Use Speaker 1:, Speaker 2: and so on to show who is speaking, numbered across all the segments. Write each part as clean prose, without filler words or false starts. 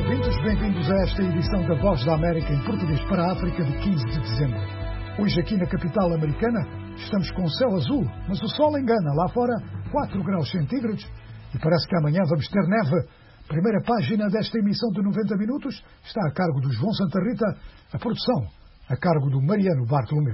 Speaker 1: ouvintes, bem-vindos a esta edição da Voz da América em português para a África de 15 de dezembro. Hoje aqui na capital americana estamos com céu azul, mas o sol engana, lá fora 4 graus centígrados e parece que amanhã vamos ter neve. Primeira página desta emissão de 90 minutos está a cargo do João Santa Rita, a produção a cargo do Mariano Bartolomeu.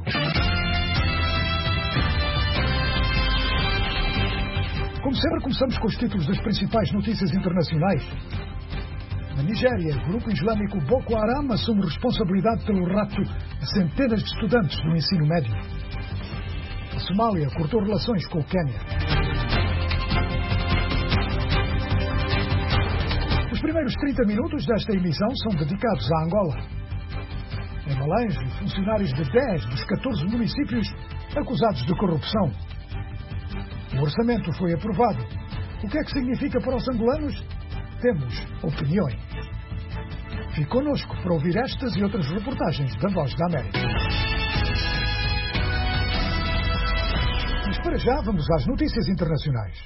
Speaker 1: Como sempre, começamos com os títulos das principais notícias internacionais. Na Nigéria, o grupo islâmico Boko Haram assume responsabilidade pelo rapto de centenas de estudantes do ensino médio. A Somália cortou relações com o Quênia. Os primeiros 30 minutos desta emissão são dedicados à Angola. Em Malange, funcionários de 10 dos 14 municípios acusados de corrupção. O orçamento foi aprovado. O que é que significa para os angolanos? Temos opiniões. Fique connosco para ouvir estas e outras reportagens da Voz da América. Mas para já vamos às notícias internacionais.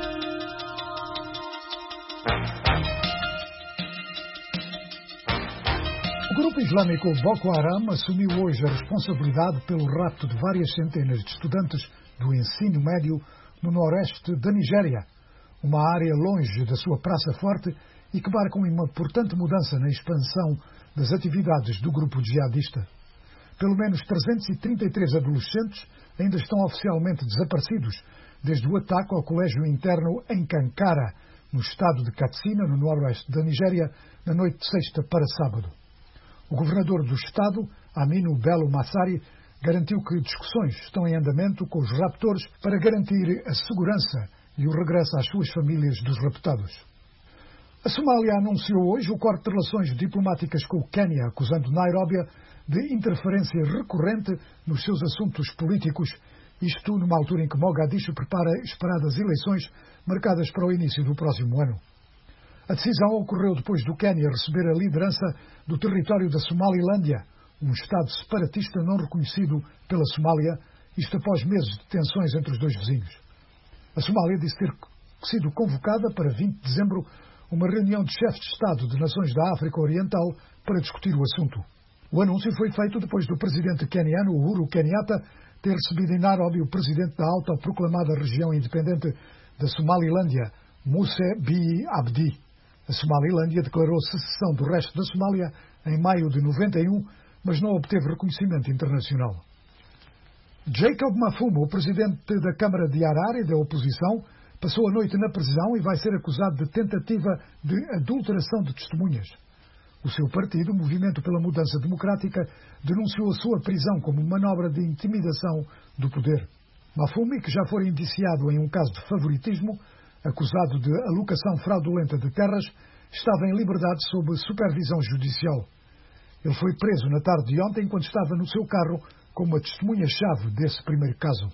Speaker 1: O grupo islâmico Boko Haram assumiu hoje a responsabilidade pelo rapto de várias centenas de estudantes do ensino médio no noroeste da Nigéria, uma área longe da sua praça forte e que marca uma importante mudança na expansão das atividades do grupo jihadista. Pelo menos 333 adolescentes ainda estão oficialmente desaparecidos desde o ataque ao colégio interno em Kankara, no estado de Katsina, no noroeste da Nigéria, na noite de sexta para sábado. O governador do estado, Aminu Bello Masari, garantiu que discussões estão em andamento com os raptores para garantir a segurança e o regresso às suas famílias dos raptados. A Somália anunciou hoje o corte de relações diplomáticas com o Quênia, acusando Nairobi de interferência recorrente nos seus assuntos políticos, isto numa altura em que Mogadishu prepara esperadas eleições marcadas para o início do próximo ano. A decisão ocorreu depois do Quênia receber a liderança do território da Somalilândia, um Estado separatista não reconhecido pela Somália, isto após meses de tensões entre os dois vizinhos. A Somália disse ter sido convocada para 20 de dezembro uma reunião de chefes de Estado de nações da África Oriental para discutir o assunto. O anúncio foi feito depois do presidente queniano Uhuru Kenyatta ter recebido em Nairobi o presidente da autoproclamada região independente da Somalilândia, Muse Bihi Abdi. A Somalilândia declarou secessão do resto da Somália em maio de 91, mas não obteve reconhecimento internacional. Jacob Mafuma, o presidente da Câmara de Harare da oposição, passou a noite na prisão e vai ser acusado de tentativa de adulteração de testemunhas. O seu partido, Movimento pela Mudança Democrática, denunciou a sua prisão como manobra de intimidação do poder. Mafuma, que já foi indiciado em um caso de favoritismo, acusado de alocação fraudulenta de terras, estava em liberdade sob supervisão judicial. Ele foi preso na tarde de ontem enquanto estava no seu carro como a testemunha-chave desse primeiro caso.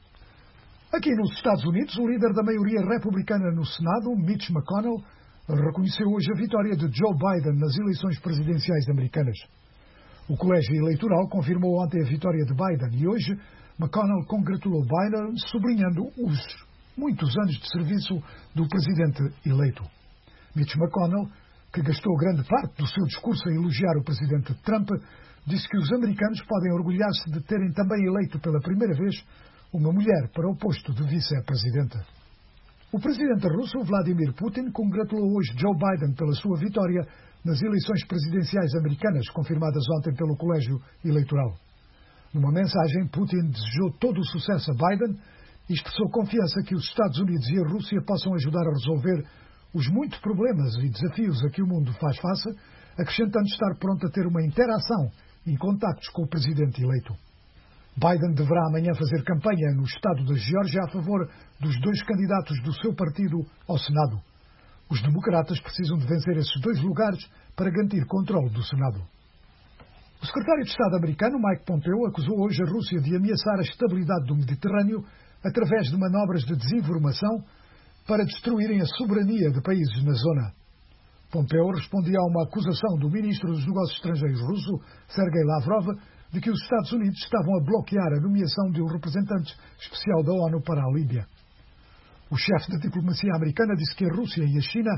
Speaker 1: Aqui nos Estados Unidos, o líder da maioria republicana no Senado, Mitch McConnell, reconheceu hoje a vitória de Joe Biden nas eleições presidenciais americanas. O colégio eleitoral confirmou ontem a vitória de Biden e hoje McConnell congratulou Biden, sublinhando os muitos anos de serviço do presidente eleito. Mitch McConnell, que gastou grande parte do seu discurso a elogiar o presidente Trump, disse que os americanos podem orgulhar-se de terem também eleito pela primeira vez uma mulher para o posto de vice-presidenta. O presidente russo Vladimir Putin congratulou hoje Joe Biden pela sua vitória nas eleições presidenciais americanas confirmadas ontem pelo colégio eleitoral. Numa mensagem, Putin desejou todo o sucesso a Biden e expressou confiança que os Estados Unidos e a Rússia possam ajudar a resolver os muitos problemas e desafios a que o mundo faz face, acrescentando estar pronto a ter uma interação em contactos com o presidente eleito. Biden deverá amanhã fazer campanha no estado da Geórgia a favor dos 2 candidatos do seu partido ao Senado. Os democratas precisam de vencer esses 2 lugares para garantir controle do Senado. O secretário de Estado americano, Mike Pompeo, acusou hoje a Rússia de ameaçar a estabilidade do Mediterrâneo através de manobras de desinformação para destruírem a soberania de países na zona. Pompeo respondia a uma acusação do ministro dos Negócios Estrangeiros russo, Sergei Lavrov, de que os Estados Unidos estavam a bloquear a nomeação de um representante especial da ONU para a Líbia. O chefe da diplomacia americana disse que a Rússia e a China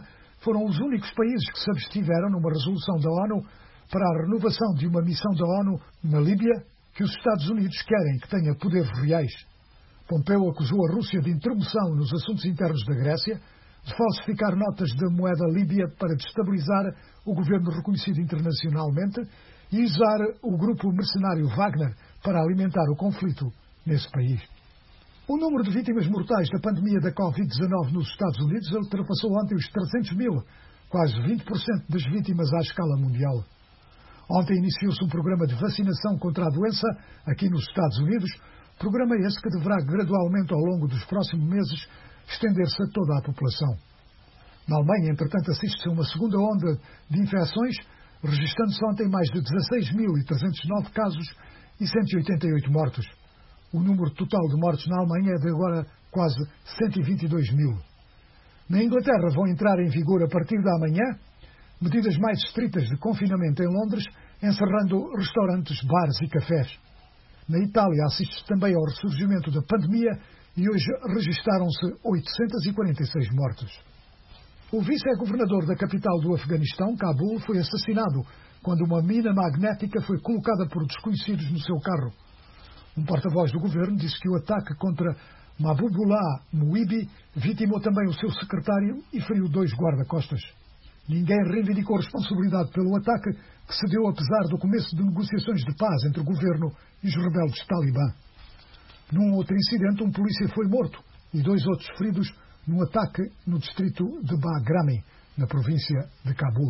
Speaker 1: foram os únicos países que se abstiveram numa resolução da ONU para a renovação de uma missão da ONU na Líbia que os Estados Unidos querem que tenha poderes reais. Pompeu acusou a Rússia de intromissão nos assuntos internos da Grécia, de falsificar notas da moeda líbia para destabilizar o governo reconhecido internacionalmente e usar o grupo mercenário Wagner para alimentar o conflito nesse país. O número de vítimas mortais da pandemia da Covid-19 nos Estados Unidos ultrapassou ontem os 300 mil, quase 20% das vítimas à escala mundial. Ontem iniciou-se um programa de vacinação contra a doença aqui nos Estados Unidos, programa esse que deverá gradualmente ao longo dos próximos meses estender-se a toda a população. Na Alemanha, entretanto, assiste-se a uma segunda onda de infecções, registrando-se ontem mais de 16.309 casos e 188 mortos. O número total de mortos na Alemanha é de agora quase 122 mil. Na Inglaterra vão entrar em vigor a partir da manhã medidas mais estritas de confinamento em Londres, encerrando restaurantes, bares e cafés. Na Itália assiste-se também ao ressurgimento da pandemia e hoje registaram-se 846 mortos. O vice-governador da capital do Afeganistão, Cabul, foi assassinado quando uma mina magnética foi colocada por desconhecidos no seu carro. Um porta-voz do governo disse que o ataque contra Mahbubullah Muibi vitimou também o seu secretário e feriu 2 guarda-costas. Ninguém reivindicou responsabilidade pelo ataque, que se deu apesar do começo de negociações de paz entre o governo e os rebeldes talibã. Num outro incidente, um polícia foi morto e 2 outros feridos num ataque no distrito de Bagrami, na província de Cabul.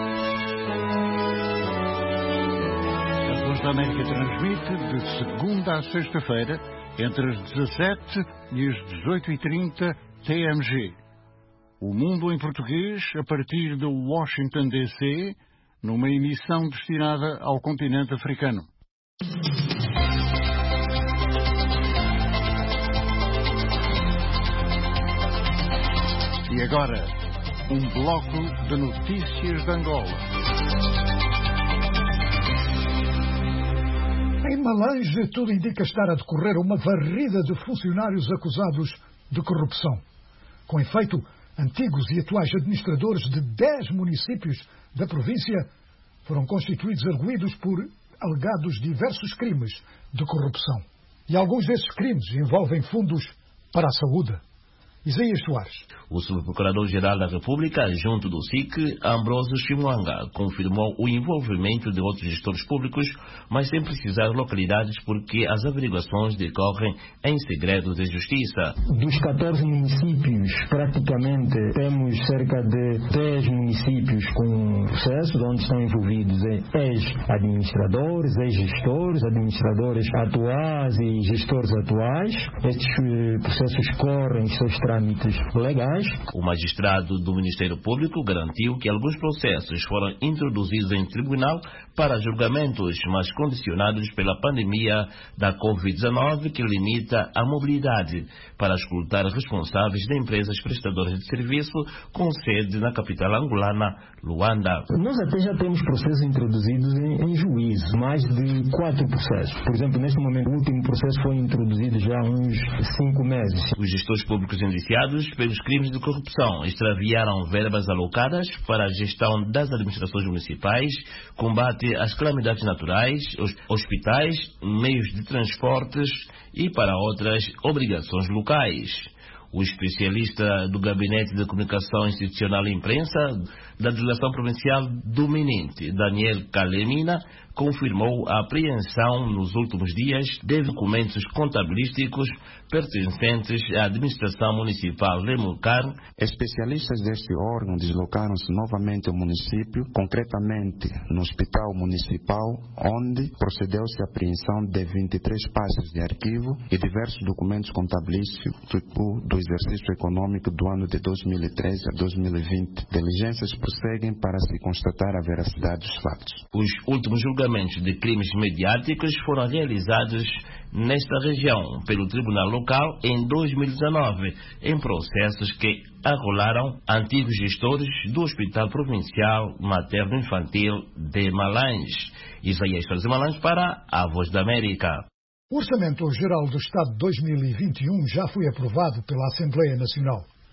Speaker 2: A Voz da América transmite de segunda a sexta-feira, entre as 17 e as 18h30 TMG. O Mundo em Português, a partir de Washington, D.C., numa emissão destinada ao continente africano. E agora, um bloco de notícias de Angola.
Speaker 1: Em Malange, tudo indica estar a decorrer uma varrida de funcionários acusados de corrupção. Com efeito, antigos e atuais administradores de 10 municípios da província foram constituídos arguidos por alegados diversos crimes de corrupção. E alguns desses crimes envolvem fundos para a saúde. Isaías Soares.
Speaker 3: O subprocurador-geral da República, junto do SIC, Ambrósio Chimwanga, confirmou o envolvimento de outros gestores públicos, mas sem precisar localidades porque as averiguações decorrem em segredo de justiça.
Speaker 4: Dos 14 municípios, praticamente temos cerca de 10 municípios com processos onde estão envolvidos ex-administradores, ex-gestores, administradores atuais e gestores atuais. Estes processos correm seus trâmites legais.
Speaker 3: O magistrado do Ministério Público garantiu que alguns processos foram introduzidos em tribunal para julgamentos, mas condicionados pela pandemia da Covid-19, que limita a mobilidade, para escutar responsáveis de empresas prestadoras de serviço com sede na capital angolana, Luanda.
Speaker 4: Nós até já temos processos introduzidos em juízo, mais de 4 processos. Por exemplo, neste momento, o último processo foi introduzido já há uns 5 meses.
Speaker 3: Os gestores públicos indiciados pelos crimes de corrupção extraviaram verbas alocadas para a gestão das administrações municipais, combate às calamidades naturais, hospitais, meios de transportes e para outras obrigações locais. O especialista do Gabinete de Comunicação Institucional e Imprensa da Delegação Provincial do Mininte, Daniel Calemina, confirmou a apreensão nos últimos dias de documentos contabilísticos pertencentes à administração municipal de Mulcar.
Speaker 5: Especialistas deste órgão deslocaram-se novamente ao município, concretamente no Hospital Municipal, onde procedeu-se à apreensão de 23 pastas de arquivo e diversos documentos contabilísticos do exercício econômico do ano de 2013 a 2020. Diligências prosseguem para se constatar a veracidade dos fatos.
Speaker 3: Os últimos julgamentos de crimes mediáticos foram realizados nesta região pelo Tribunal Local em 2019, em processos que arrolaram antigos gestores do Hospital Provincial Materno-Infantil de Malange. Isaías Soares de Malange para a Voz da América.
Speaker 1: O Orçamento Geral do Estado de 2021 já foi aprovado pela Assembleia Nacional.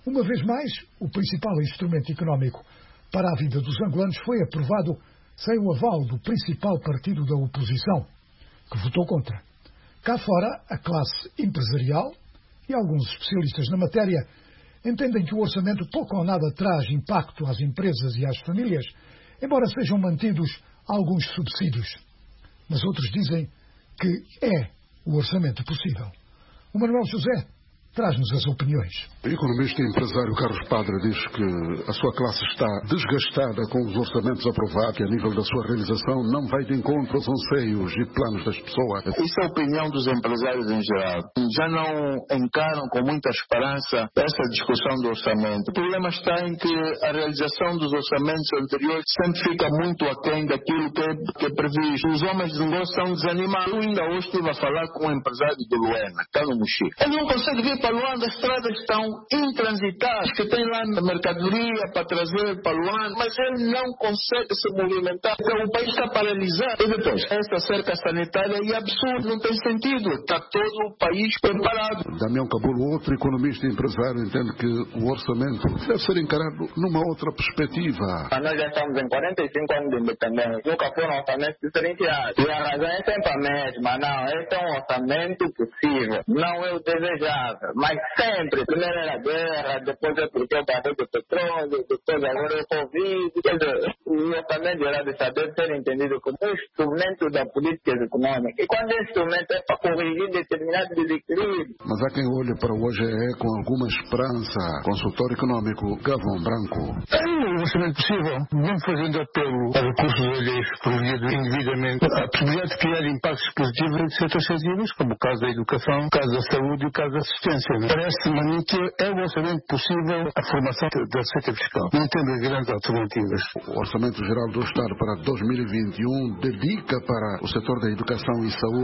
Speaker 1: Uma vez mais, o principal instrumento económico para a vida dos angolanos foi aprovado sem o aval do principal partido da oposição, que votou contra. Cá fora, a classe empresarial e alguns especialistas na matéria entendem que o orçamento pouco ou nada traz impacto às empresas e às famílias, embora sejam mantidos alguns subsídios. Mas outros dizem que é o orçamento possível. O Manuel José traz-nos as opiniões.
Speaker 6: O economista e empresário Carlos Padre diz que a sua classe está desgastada com os orçamentos aprovados e a nível da sua realização não vai de encontro aos anseios e planos das pessoas.
Speaker 7: Isso é a opinião dos empresários em geral. Já não encaram com muita esperança essa discussão do orçamento. O problema está em que a realização dos orçamentos anteriores sempre fica muito aquém daquilo que é previsto. Os homens de negócio estão desanimados. Eu ainda hoje estive a falar com um empresário do Luena, que está no Mochico. Ele não consegue vir para Luanda, as estradas estão intransitáveis, que tem lá mercadoria para trazer para Luanda, mas ele não consegue se movimentar. Então, o país está paralisado. E depois, essa cerca sanitária é absurda, não tem sentido. Está todo o país preparado.
Speaker 6: Damião Cabulo, outro economista e empresário, entende que o orçamento deve ser encarado numa outra perspectiva.
Speaker 7: Nós já estamos em 45 anos de independência. Nunca foi um orçamento diferenciado. E a razão é sempre a mesma. Não, esse é um orçamento possível. Não é o desejável. Mas sempre, primeiro era a guerra, depois é porque o barril do petróleo, depois agora é o Covid. Quer dizer, o orçamento geral do Estado deve ser entendido como um instrumento da política econômica. E quando esse instrumento é para corrigir determinados desequilíbrios.
Speaker 6: Mas há quem olhe para o OGE com alguma esperança. Consultor econômico Gavão Branco.
Speaker 8: É um orçamento possível, não fazendo apelo a recursos alheios providos indevidamente. A possibilidade de criar impactos positivos em setores sensíveis, como o caso da educação, o caso da saúde e o caso da assistência. Parece-me a mim que é o orçamento possível a formação da receita fiscal. Não temos grandes alternativas.
Speaker 6: O Orçamento Geral do Estado para 2021 dedica para o setor da educação e saúde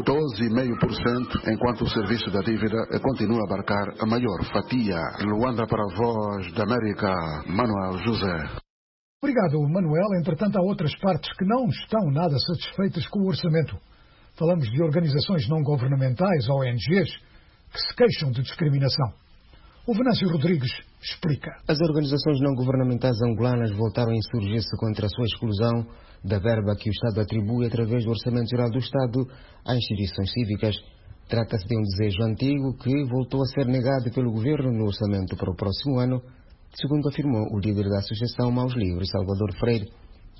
Speaker 6: 12,5%, enquanto o serviço da dívida continua a abarcar a maior fatia. Luanda para a Voz da América, Manuel José.
Speaker 1: Obrigado, Manuel. Entretanto, há outras partes que não estão nada satisfeitas com o orçamento. Falamos de organizações não governamentais, ONGs, que se queixam de discriminação. O Venâncio Rodrigues explica.
Speaker 9: As organizações não governamentais angolanas voltaram a insurgir-se contra a sua exclusão da verba que o Estado atribui através do Orçamento Geral do Estado às instituições cívicas. Trata-se de um desejo antigo que voltou a ser negado pelo Governo no orçamento para o próximo ano, segundo afirmou o líder da Associação Maus Livres, Salvador Freire.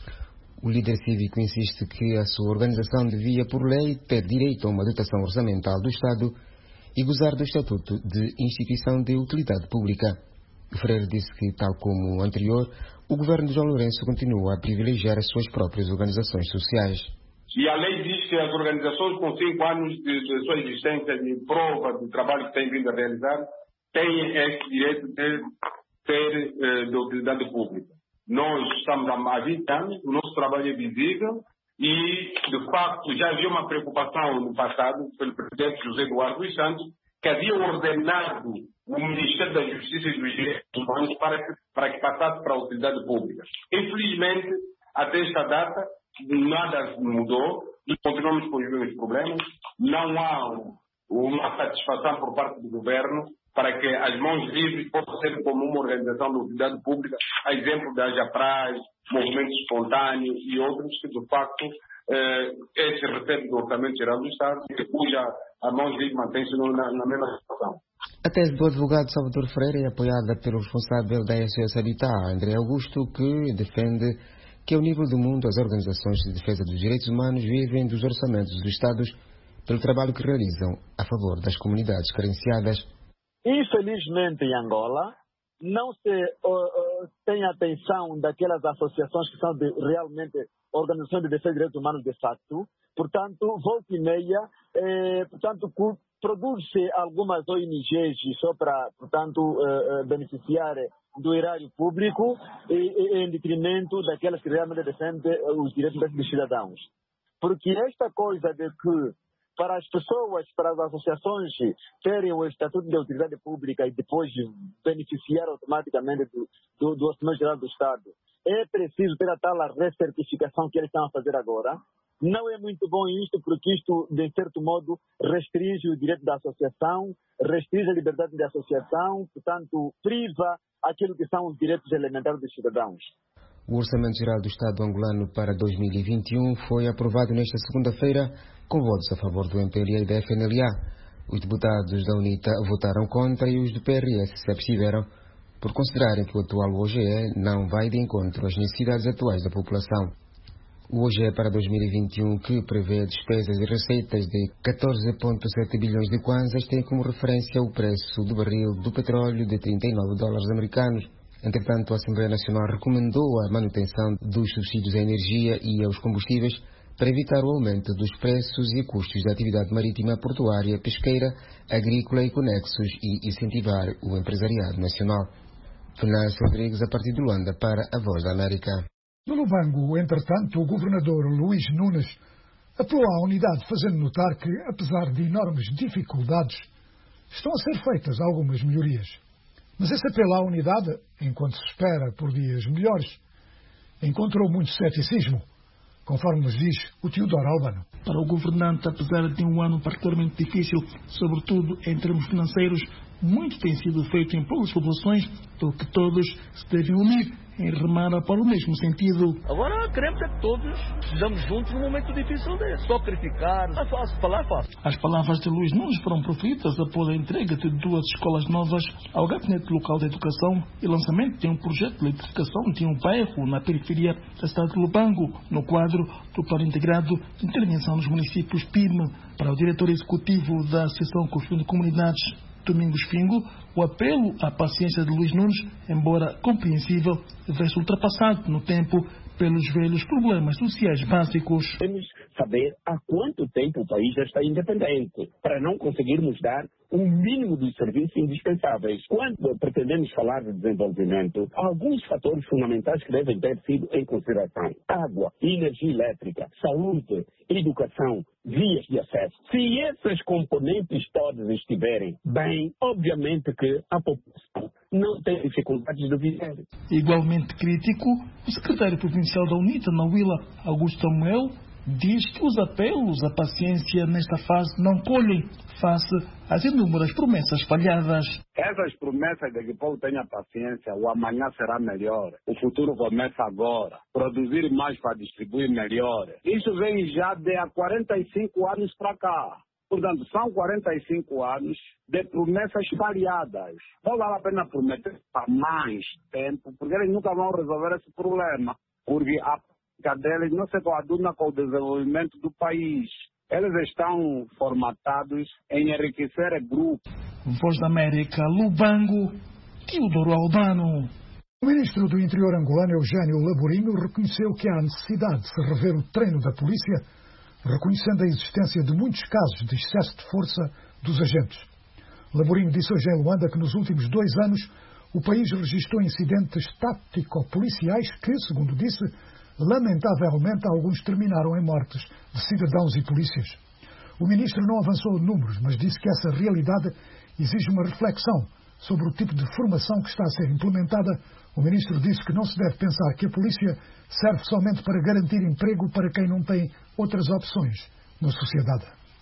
Speaker 9: O líder cívico insiste que a sua organização devia, por lei, ter direito a uma dotação orçamental do Estado e gozar do Estatuto de Instituição de Utilidade Pública. O Freire disse que, tal como o anterior, o governo de João Lourenço continua a privilegiar as suas próprias organizações sociais.
Speaker 10: E a lei diz que as organizações com 5 anos de sua existência, de prova do trabalho que têm vindo a realizar, têm esse direito de ter de utilidade pública. Nós estamos há 20 anos, o nosso trabalho é visível e, de facto, já havia uma preocupação no passado pelo presidente José Eduardo dos Santos, que havia ordenado o Ministério da Justiça e dos Direitos Humanos para que passasse para a utilidade pública. Infelizmente, até esta data, nada mudou e continuamos com os mesmos problemas. Não há uma satisfação por parte do governo para que as mãos livres possam ser como uma organização de utilidade pública, a exemplo da Japraz, Movimento Espontâneo e outros que, de facto, esse recebe do Orçamento Geral do Estado, cuja a mãos livres mantém-se na mesma situação.
Speaker 9: A tese do advogado Salvador Freire é apoiada pelo responsável da SOS Habitat, André Augusto, que defende que, ao nível do mundo, as organizações de defesa dos direitos humanos vivem dos orçamentos dos Estados pelo trabalho que realizam a favor das comunidades carenciadas.
Speaker 11: Infelizmente, em Angola, não se tem atenção daquelas associações que são realmente organizações de defesa de direitos humanos de facto. Portanto, volta e meia, produz-se algumas ONGs só para, beneficiar do erário público em detrimento daquelas que realmente defendem os direitos dos cidadãos. Porque esta coisa de que para as pessoas, para as associações terem o Estatuto de Utilidade Pública e depois beneficiar automaticamente do Orçamento Geral do Estado, é preciso ter a tal recertificação que eles estão a fazer agora. Não é muito bom isto, porque isto, de certo modo, restringe o direito da associação, restringe a liberdade de associação, portanto, priva aquilo que são os direitos elementares dos cidadãos.
Speaker 9: O Orçamento Geral do Estado angolano para 2021 foi aprovado nesta segunda-feira com votos a favor do MPLA e da FNLA. Os deputados da UNITA votaram contra e os do PRS se abstiveram por considerarem que o atual OGE não vai de encontro às necessidades atuais da população. O OGE para 2021, que prevê despesas e receitas de 14,7 bilhões de kwanzas, tem como referência o preço do barril do petróleo de $39 americanos. Entretanto, a Assembleia Nacional recomendou a manutenção dos subsídios à energia e aos combustíveis para evitar o aumento dos preços e custos da atividade marítima, portuária, pesqueira, agrícola e conexos e incentivar o empresariado nacional. Venâncio Rodrigues, a partir de Luanda, para a Voz da América.
Speaker 1: No Lubango, entretanto, o governador Luís Nunes apelou à unidade, fazendo notar que, apesar de enormes dificuldades, estão a ser feitas algumas melhorias. Mas esse apelo à unidade, enquanto se espera por dias melhores, encontrou muito ceticismo, conforme nos diz o Teodoro Albano.
Speaker 12: Para o governante, apesar de um ano particularmente difícil, sobretudo em termos financeiros, muito tem sido feito em prol das populações, pelo que todos se devem unir em remar para o mesmo sentido.
Speaker 13: Agora queremos é que todos estamos juntos num momento difícil desse. Sacrificar, é fácil, falar é fácil.
Speaker 12: As palavras de Luís Nunes foram proferidas após a entrega de 2 escolas novas ao Gabinete Local de Educação e lançamento de um projeto de eletrificação de um bairro na periferia da cidade de Lubango, no quadro do Plano Integrado de Intervenção nos Municípios PIM. Para o diretor executivo da Associação Conjunto de Comunidades, Domingos Fingo, o apelo à paciência de Luís Nunes, embora compreensível, vê-se ultrapassado no tempo pelos velhos problemas sociais básicos.
Speaker 14: Temos que saber há quanto tempo o país já está independente, para não conseguirmos dar um mínimo de serviços indispensáveis. Quando pretendemos falar de desenvolvimento, há alguns fatores fundamentais que devem ter sido em consideração: água, energia elétrica, saúde, educação, vias de acesso. Se esses componentes todos estiverem bem, obviamente que a população não tem dificuldades de viver.
Speaker 12: Igualmente crítico, o secretário provincial da UNITA, na Huila, Augusto Samuel, diz que os apelos à paciência nesta fase não colhem face às inúmeras promessas falhadas.
Speaker 15: Essas promessas de que o povo tenha paciência, o amanhã será melhor, o futuro começa agora, produzir mais para distribuir melhor. Isso vem já de há 45 anos para cá. Portanto, são 45 anos de promessas variadas. Não vale a pena prometer para mais tempo, porque eles nunca vão resolver esse problema. Porque a deles não se coaduna com o desenvolvimento do país. Eles estão formatados em enriquecer grupos.
Speaker 12: Voz da América, Lubango, Teodoro Albano.
Speaker 1: O ministro do Interior angolano, Eugênio Laborinho, reconheceu que há necessidade de se rever o treino da polícia, reconhecendo a existência de muitos casos de excesso de força dos agentes. Laborinho disse hoje em Luanda que nos últimos 2 anos o país registrou incidentes tático-policiais que, segundo disse, lamentavelmente alguns terminaram em mortes de cidadãos e polícias. O ministro não avançou números, mas disse que essa realidade exige uma reflexão sobre o tipo de formação que está a ser implementada. O ministro disse que não se deve pensar que a polícia serve somente para garantir emprego para quem não tem outras opções na sociedade.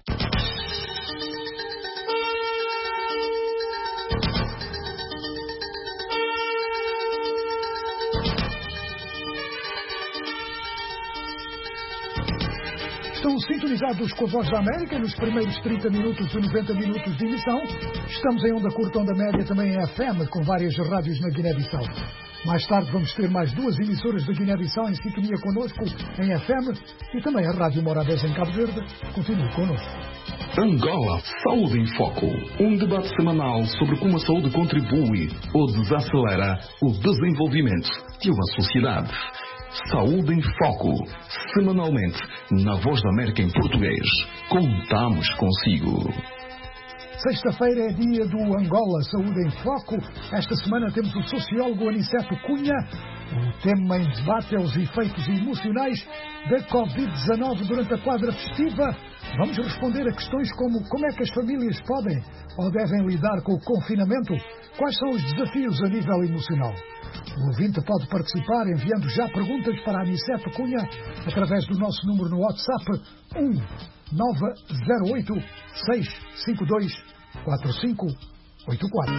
Speaker 1: Estão sintonizados com a Voz da América nos primeiros 30 minutos e 90 minutos de emissão. Estamos em onda curta, onda média, também em FM, com várias rádios na Guiné-Bissau. Mais tarde vamos ter mais 2 emissoras da Guiné-Bissau em sintonia connosco em FM e também a Rádio Morabeza em Cabo Verde. Continue connosco.
Speaker 16: Angola Saúde em Foco. Um debate semanal sobre como a saúde contribui ou desacelera o desenvolvimento de uma sociedade. Saúde em Foco. Semanalmente, na Voz da América em português. Contamos consigo.
Speaker 1: Sexta-feira é dia do Angola Saúde em Foco. Esta semana temos o sociólogo Aniceto Cunha. O tema em debate é os efeitos emocionais da Covid-19 durante a quadra festiva. Vamos responder a questões como é que as famílias podem ou devem lidar com o confinamento, quais são os desafios a nível emocional. O ouvinte pode participar enviando já perguntas para a Aniceto Cunha através do nosso número no WhatsApp 1908 652 4584.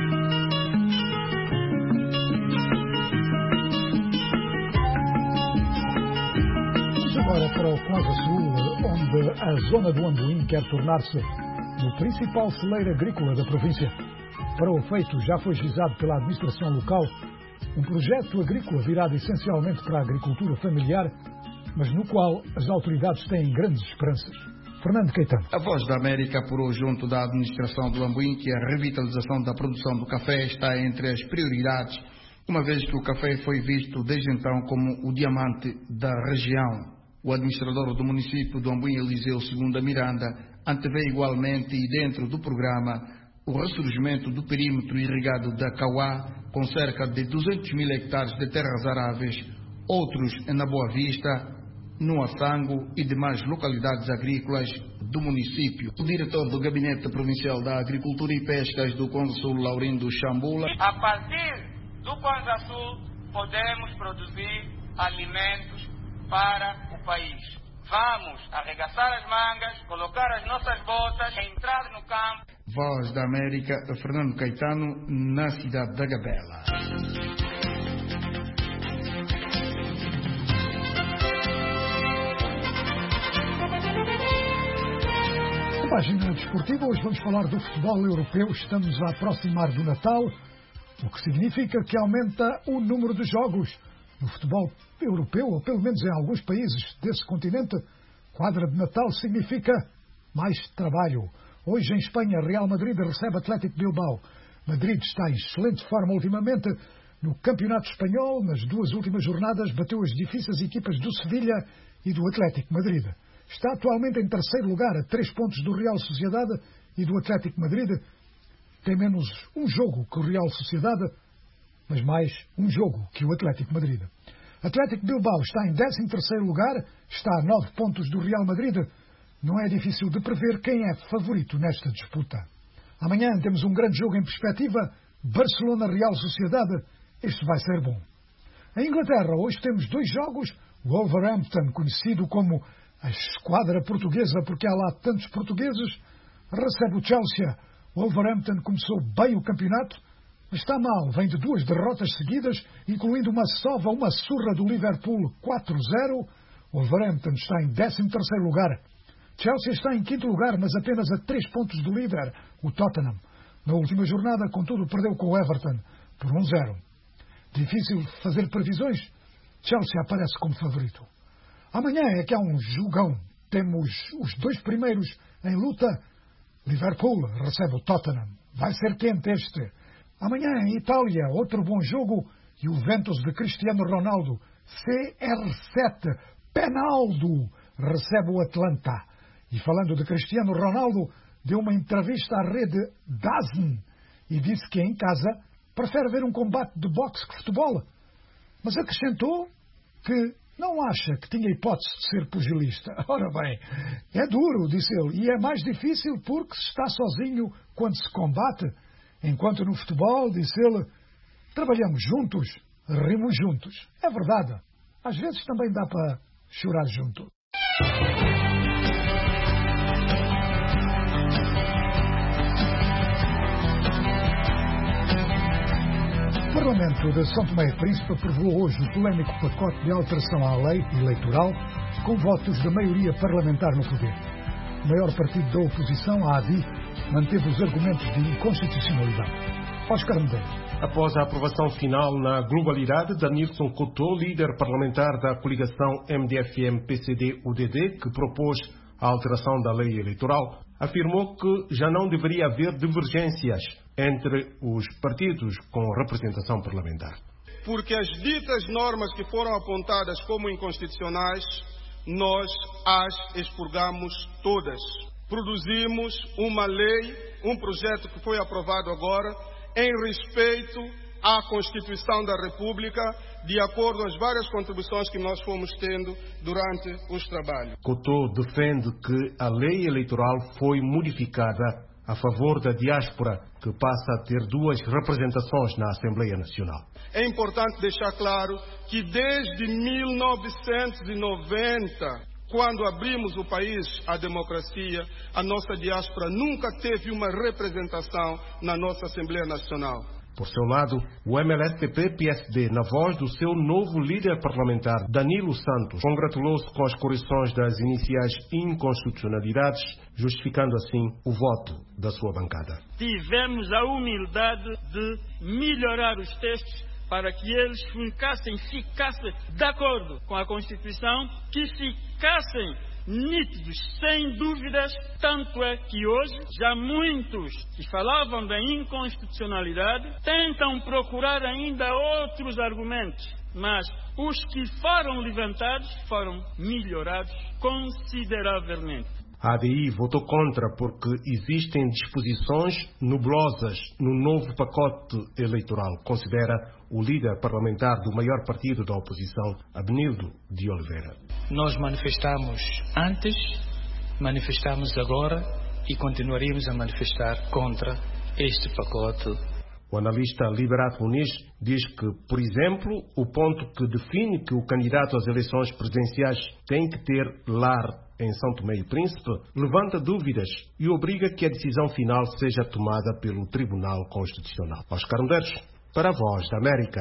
Speaker 1: Agora para o Coava Sul, onde a zona do Amboim quer tornar-se no principal celeiro agrícola da província. Para o efeito, já foi juizado pela administração local um projeto agrícola virado essencialmente para a agricultura familiar, mas no qual as autoridades têm grandes esperanças. Fernando Caetano.
Speaker 17: A Voz da América apurou junto da administração do Amboim que a revitalização da produção do café está entre as prioridades, uma vez que o café foi visto desde então como o diamante da região. O administrador do município do Amboim, Eliseu Segunda Miranda, antevê igualmente e dentro do programa o ressurgimento do perímetro irrigado da Cauá, com cerca de 200 mil hectares de terras aráveis, outros na Boa Vista, no Assango e demais localidades agrícolas do município. O diretor do Gabinete Provincial da Agricultura e Pescas do Coava Sul, Laurindo Chambula.
Speaker 18: A partir do Coava Sul podemos produzir alimentos para o país. Vamos arregaçar as mangas, colocar as nossas botas, entrar no campo.
Speaker 17: Voz da América, Fernando Caetano, na cidade da Gabela.
Speaker 1: Na página desportiva, hoje vamos falar do futebol europeu. Estamos a aproximar do Natal, o que significa que aumenta o número de jogos no futebol europeu, ou pelo menos em alguns países desse continente. Quadra de Natal significa mais trabalho. Hoje em Espanha, Real Madrid recebe Atlético Bilbao. Madrid está em excelente forma ultimamente no Campeonato Espanhol. Nas duas últimas jornadas bateu as difíceis equipas do Sevilha e do Atlético Madrid. Está atualmente em terceiro lugar, a 3 pontos do Real Sociedade e do Atlético Madrid. Tem menos um jogo que o Real Sociedade, mas mais um jogo que o Atlético Madrid. Atlético Bilbao está em 13º lugar, está a 9 pontos do Real Madrid. Não é difícil de prever quem é favorito nesta disputa. Amanhã temos um grande jogo em perspectiva, Barcelona-Real Sociedade. Este vai ser bom. Em Inglaterra, hoje temos 2 jogos. Wolverhampton, conhecido como a esquadra portuguesa, porque há lá tantos portugueses, recebe o Chelsea. Wolverhampton começou bem o campeonato, mas está mal. Vem de 2 derrotas seguidas, incluindo uma surra do Liverpool 4-0. Wolverhampton está em 13º lugar. Chelsea está em 5º lugar, mas apenas a 3 pontos do líder, o Tottenham. Na última jornada, contudo, perdeu com o Everton por 1-0. Difícil fazer previsões. Chelsea aparece como favorito. Amanhã é que há um jogão. Temos os 2 primeiros em luta. Liverpool recebe o Tottenham. Vai ser quente este. Amanhã em Itália, outro bom jogo. Juventus de Cristiano Ronaldo. CR7 Penaldo recebe o Atlanta. E falando de Cristiano Ronaldo, deu uma entrevista à rede DAZN e disse que em casa prefere ver um combate de boxe que futebol. Mas acrescentou que não acha que tinha hipótese de ser pugilista. Ora bem, é duro, disse ele, e é mais difícil porque se está sozinho quando se combate, enquanto no futebol, disse ele, trabalhamos juntos, rimos juntos. É verdade, às vezes também dá para chorar junto. O Parlamento de São Tomé e Príncipe aprovou hoje o polémico pacote de alteração à lei eleitoral com votos da maioria parlamentar no poder. O maior partido da oposição, a ADI, manteve os argumentos de inconstitucionalidade. Oscar Medeiros.
Speaker 19: Após a aprovação final na globalidade, Danilson Couto, líder parlamentar da coligação MDFM-PCD-UDD, que propôs a alteração da lei eleitoral, afirmou que já não deveria haver divergências entre os partidos com representação parlamentar.
Speaker 20: Porque as ditas normas que foram apontadas como inconstitucionais, nós as expurgamos todas. Produzimos uma lei, um projeto que foi aprovado agora, em respeito à Constituição da República, de acordo às várias contribuições que nós fomos tendo durante os trabalhos.
Speaker 19: Cotô defende que a lei eleitoral foi modificada a favor da diáspora, que passa a ter 2 representações na Assembleia Nacional.
Speaker 20: É importante deixar claro que desde 1990, quando abrimos o país à democracia, a nossa diáspora nunca teve uma representação na nossa Assembleia Nacional.
Speaker 19: Por seu lado, o MLSTP-PSD, na voz do seu novo líder parlamentar, Danilo Santos, congratulou-se com as correções das iniciais inconstitucionalidades, justificando assim o voto da sua bancada.
Speaker 21: Tivemos a humildade de melhorar os textos para que eles ficassem de acordo com a Constituição, que ficassem nítidos, sem dúvidas. Tanto é que hoje já muitos que falavam da inconstitucionalidade tentam procurar ainda outros argumentos, mas os que foram levantados foram melhorados consideravelmente.
Speaker 19: A ADI votou contra porque existem disposições nublosas no novo pacote eleitoral, considera o líder parlamentar do maior partido da oposição, Abenildo de Oliveira.
Speaker 22: Nós manifestamos antes, manifestamos agora e continuaremos a manifestar contra este pacote.
Speaker 19: O analista Liberato Muniz diz que, por exemplo, o ponto que define que o candidato às eleições presidenciais tem que ter lar em São Tomé e Príncipe levanta dúvidas e obriga que a decisão final seja tomada pelo Tribunal Constitucional. Oscar Medeiros, para a Voz da América.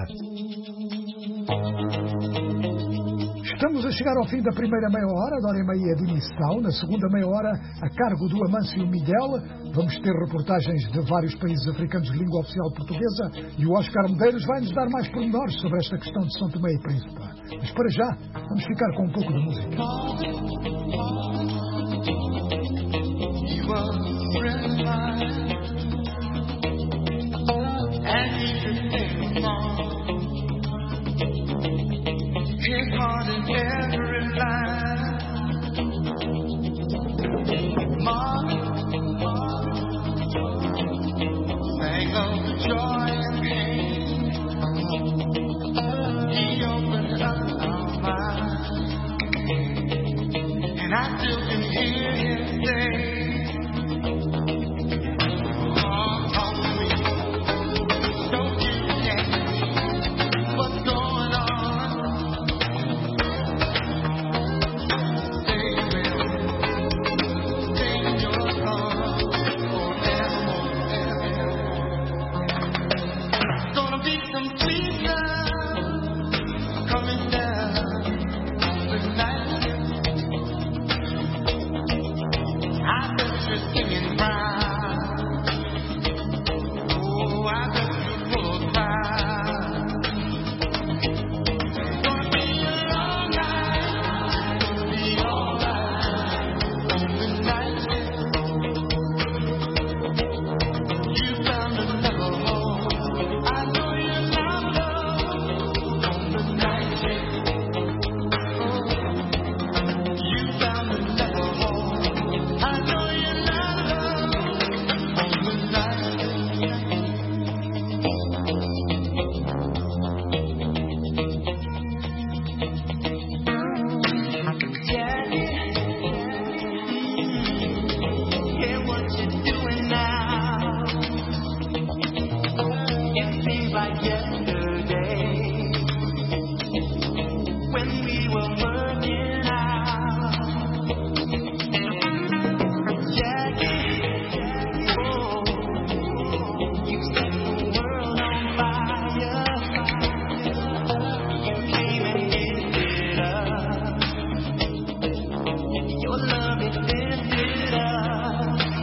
Speaker 1: Estamos a chegar ao fim da primeira meia hora, da hora e meia de emissão. Na segunda meia hora, a cargo do Amâncio Miguel, vamos ter reportagens de vários países africanos de língua oficial portuguesa e o Oscar Medeiros vai-nos dar mais pormenores sobre esta questão de São Tomé e Príncipe. Mas para já, vamos ficar com um pouco de música.
Speaker 23: His heart in every line. Marvin sang of the joy and pain. He opened up our minds, and I still can hear him say, "Oh, talk to me. Don't you ask me what's going on?"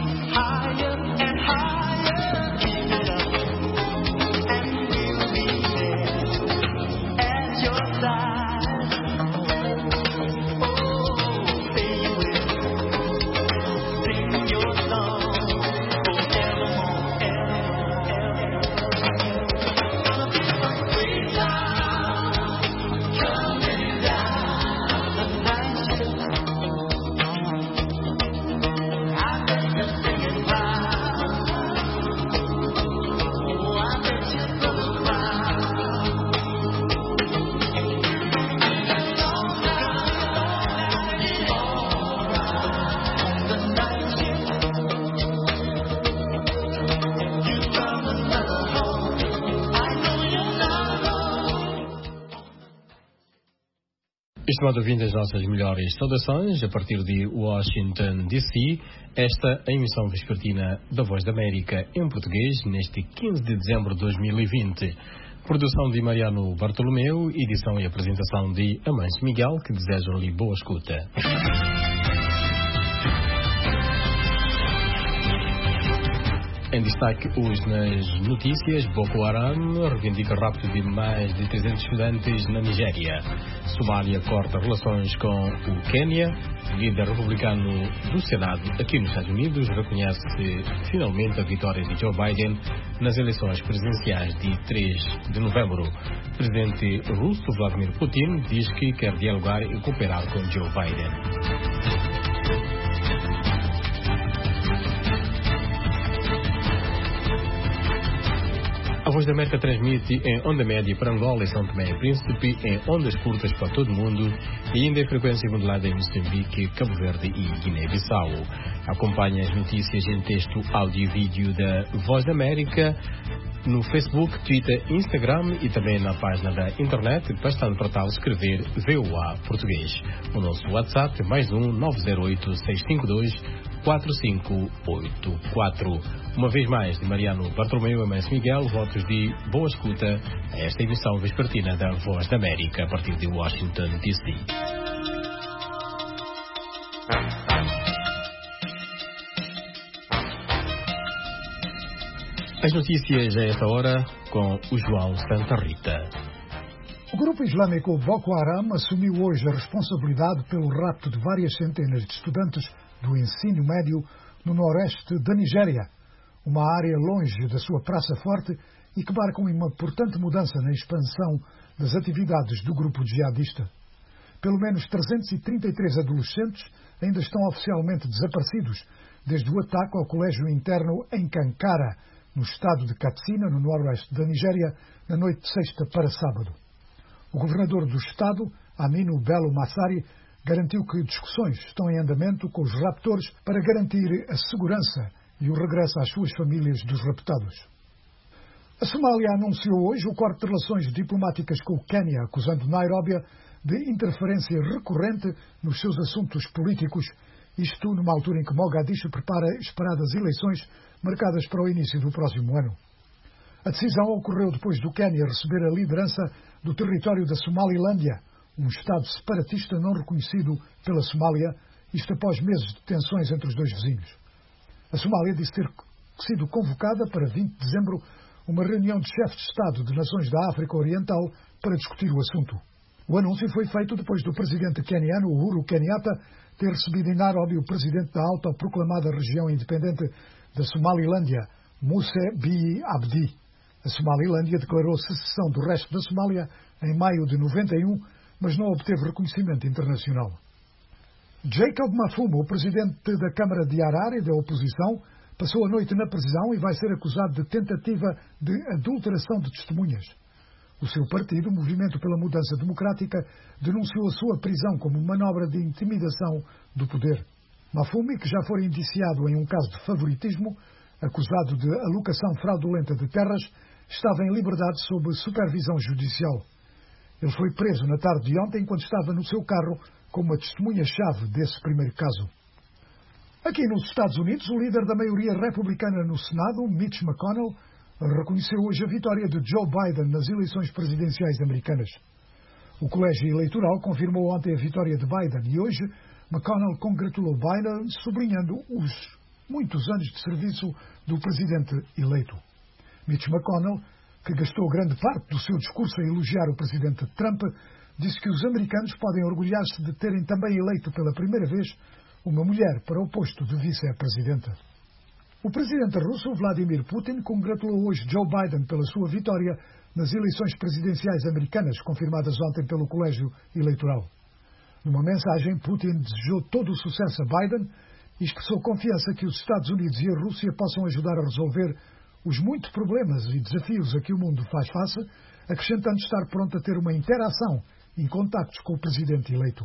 Speaker 23: Higher and higher, keep it up, and we'll be
Speaker 2: Estimado ouvinte, as nossas melhores saudações a partir de Washington, D.C. Esta é a emissão vespertina da Voz da América em português neste 15 de dezembro de 2020. Produção de Mariano Bartolomeu, edição e apresentação de Amâncio Miguel, que desejam-lhe boa escuta. Em destaque hoje nas notícias, Boko Haram reivindica rapto de mais de 300 estudantes na Nigéria. Somália corta relações com o Quênia. O líder republicano do Senado aqui nos Estados Unidos reconhece finalmente a vitória de Joe Biden nas eleições presidenciais de 3 de novembro. O presidente russo Vladimir Putin diz que quer dialogar e cooperar com Joe Biden. A Voz da América transmite em onda média para Angola e São Tomé e Príncipe, em ondas curtas para todo o mundo e ainda em frequência modulada em Moçambique, Cabo Verde e Guiné-Bissau. Acompanhe as notícias em texto, áudio e vídeo da Voz da América no Facebook, Twitter, Instagram e também na página da internet, bastando para tal escrever VOA Português. O nosso WhatsApp é mais 908-652-4584. Uma vez mais, de Mariano Bartolomeu e Amâncio Miguel, votos de boa escuta a esta emissão vespertina da Voz da América, a partir de Washington, D.C. As notícias a esta hora com o João Santa Rita.
Speaker 1: O grupo islâmico Boko Haram assumiu hoje a responsabilidade pelo rapto de várias centenas de estudantes do ensino médio no noroeste da Nigéria, uma área longe da sua praça forte e que marca uma importante mudança na expansão das atividades do grupo jihadista. Pelo menos 333 adolescentes ainda estão oficialmente desaparecidos desde o ataque ao colégio interno em Kankara, no estado de Katsina, no noroeste da Nigéria, na noite de sexta para sábado. O governador do estado, Aminu Bello Massari, garantiu que discussões estão em andamento com os raptores para garantir a segurança e o regresso às suas famílias dos raptados. A Somália anunciou hoje o corte de relações diplomáticas com o Quênia, acusando Nairobi de interferência recorrente nos seus assuntos políticos, isto numa altura em que Mogadishu prepara esperadas eleições marcadas para o início do próximo ano. A decisão ocorreu depois do Quênia receber a liderança do território da Somalilândia, um Estado separatista não reconhecido pela Somália, isto após meses de tensões entre os dois vizinhos. A Somália disse ter sido convocada para 20 de dezembro uma reunião de chefes de Estado de nações da África Oriental para discutir o assunto. O anúncio foi feito depois do presidente queniano Uhuru Kenyatta ter recebido em Nairobi o presidente da autoproclamada região independente da Somalilândia, Muse Bihi Abdi. A Somalilândia declarou secessão do resto da Somália em maio de 91, mas não obteve reconhecimento internacional. Jacob Mafumo, o presidente da Câmara de Harare da oposição, passou a noite na prisão e vai ser acusado de tentativa de adulteração de testemunhas. O seu partido, Movimento pela Mudança Democrática, denunciou a sua prisão como manobra de intimidação do poder. Mafumo, que já foi indiciado em um caso de favoritismo, acusado de alocação fraudulenta de terras, estava em liberdade sob supervisão judicial. Ele foi preso na tarde de ontem enquanto estava no seu carro como uma testemunha-chave desse primeiro caso. Aqui nos Estados Unidos, o líder da maioria republicana no Senado, Mitch McConnell, reconheceu hoje a vitória de Joe Biden nas eleições presidenciais americanas. O colégio eleitoral confirmou ontem a vitória de Biden e hoje McConnell congratulou Biden, sublinhando os muitos anos de serviço do presidente eleito. Mitch McConnell, que gastou grande parte do seu discurso a elogiar o presidente Trump, disse que os americanos podem orgulhar-se de terem também eleito pela primeira vez uma mulher para o posto de vice-presidenta. O presidente russo Vladimir Putin congratulou hoje Joe Biden pela sua vitória nas eleições presidenciais americanas, confirmadas ontem pelo colégio eleitoral. Numa mensagem, Putin desejou todo o sucesso a Biden e expressou confiança que os Estados Unidos e a Rússia possam ajudar a resolver os muitos problemas e desafios a que o mundo faz face, acrescentando estar pronto a ter uma interação em contactos com o presidente eleito.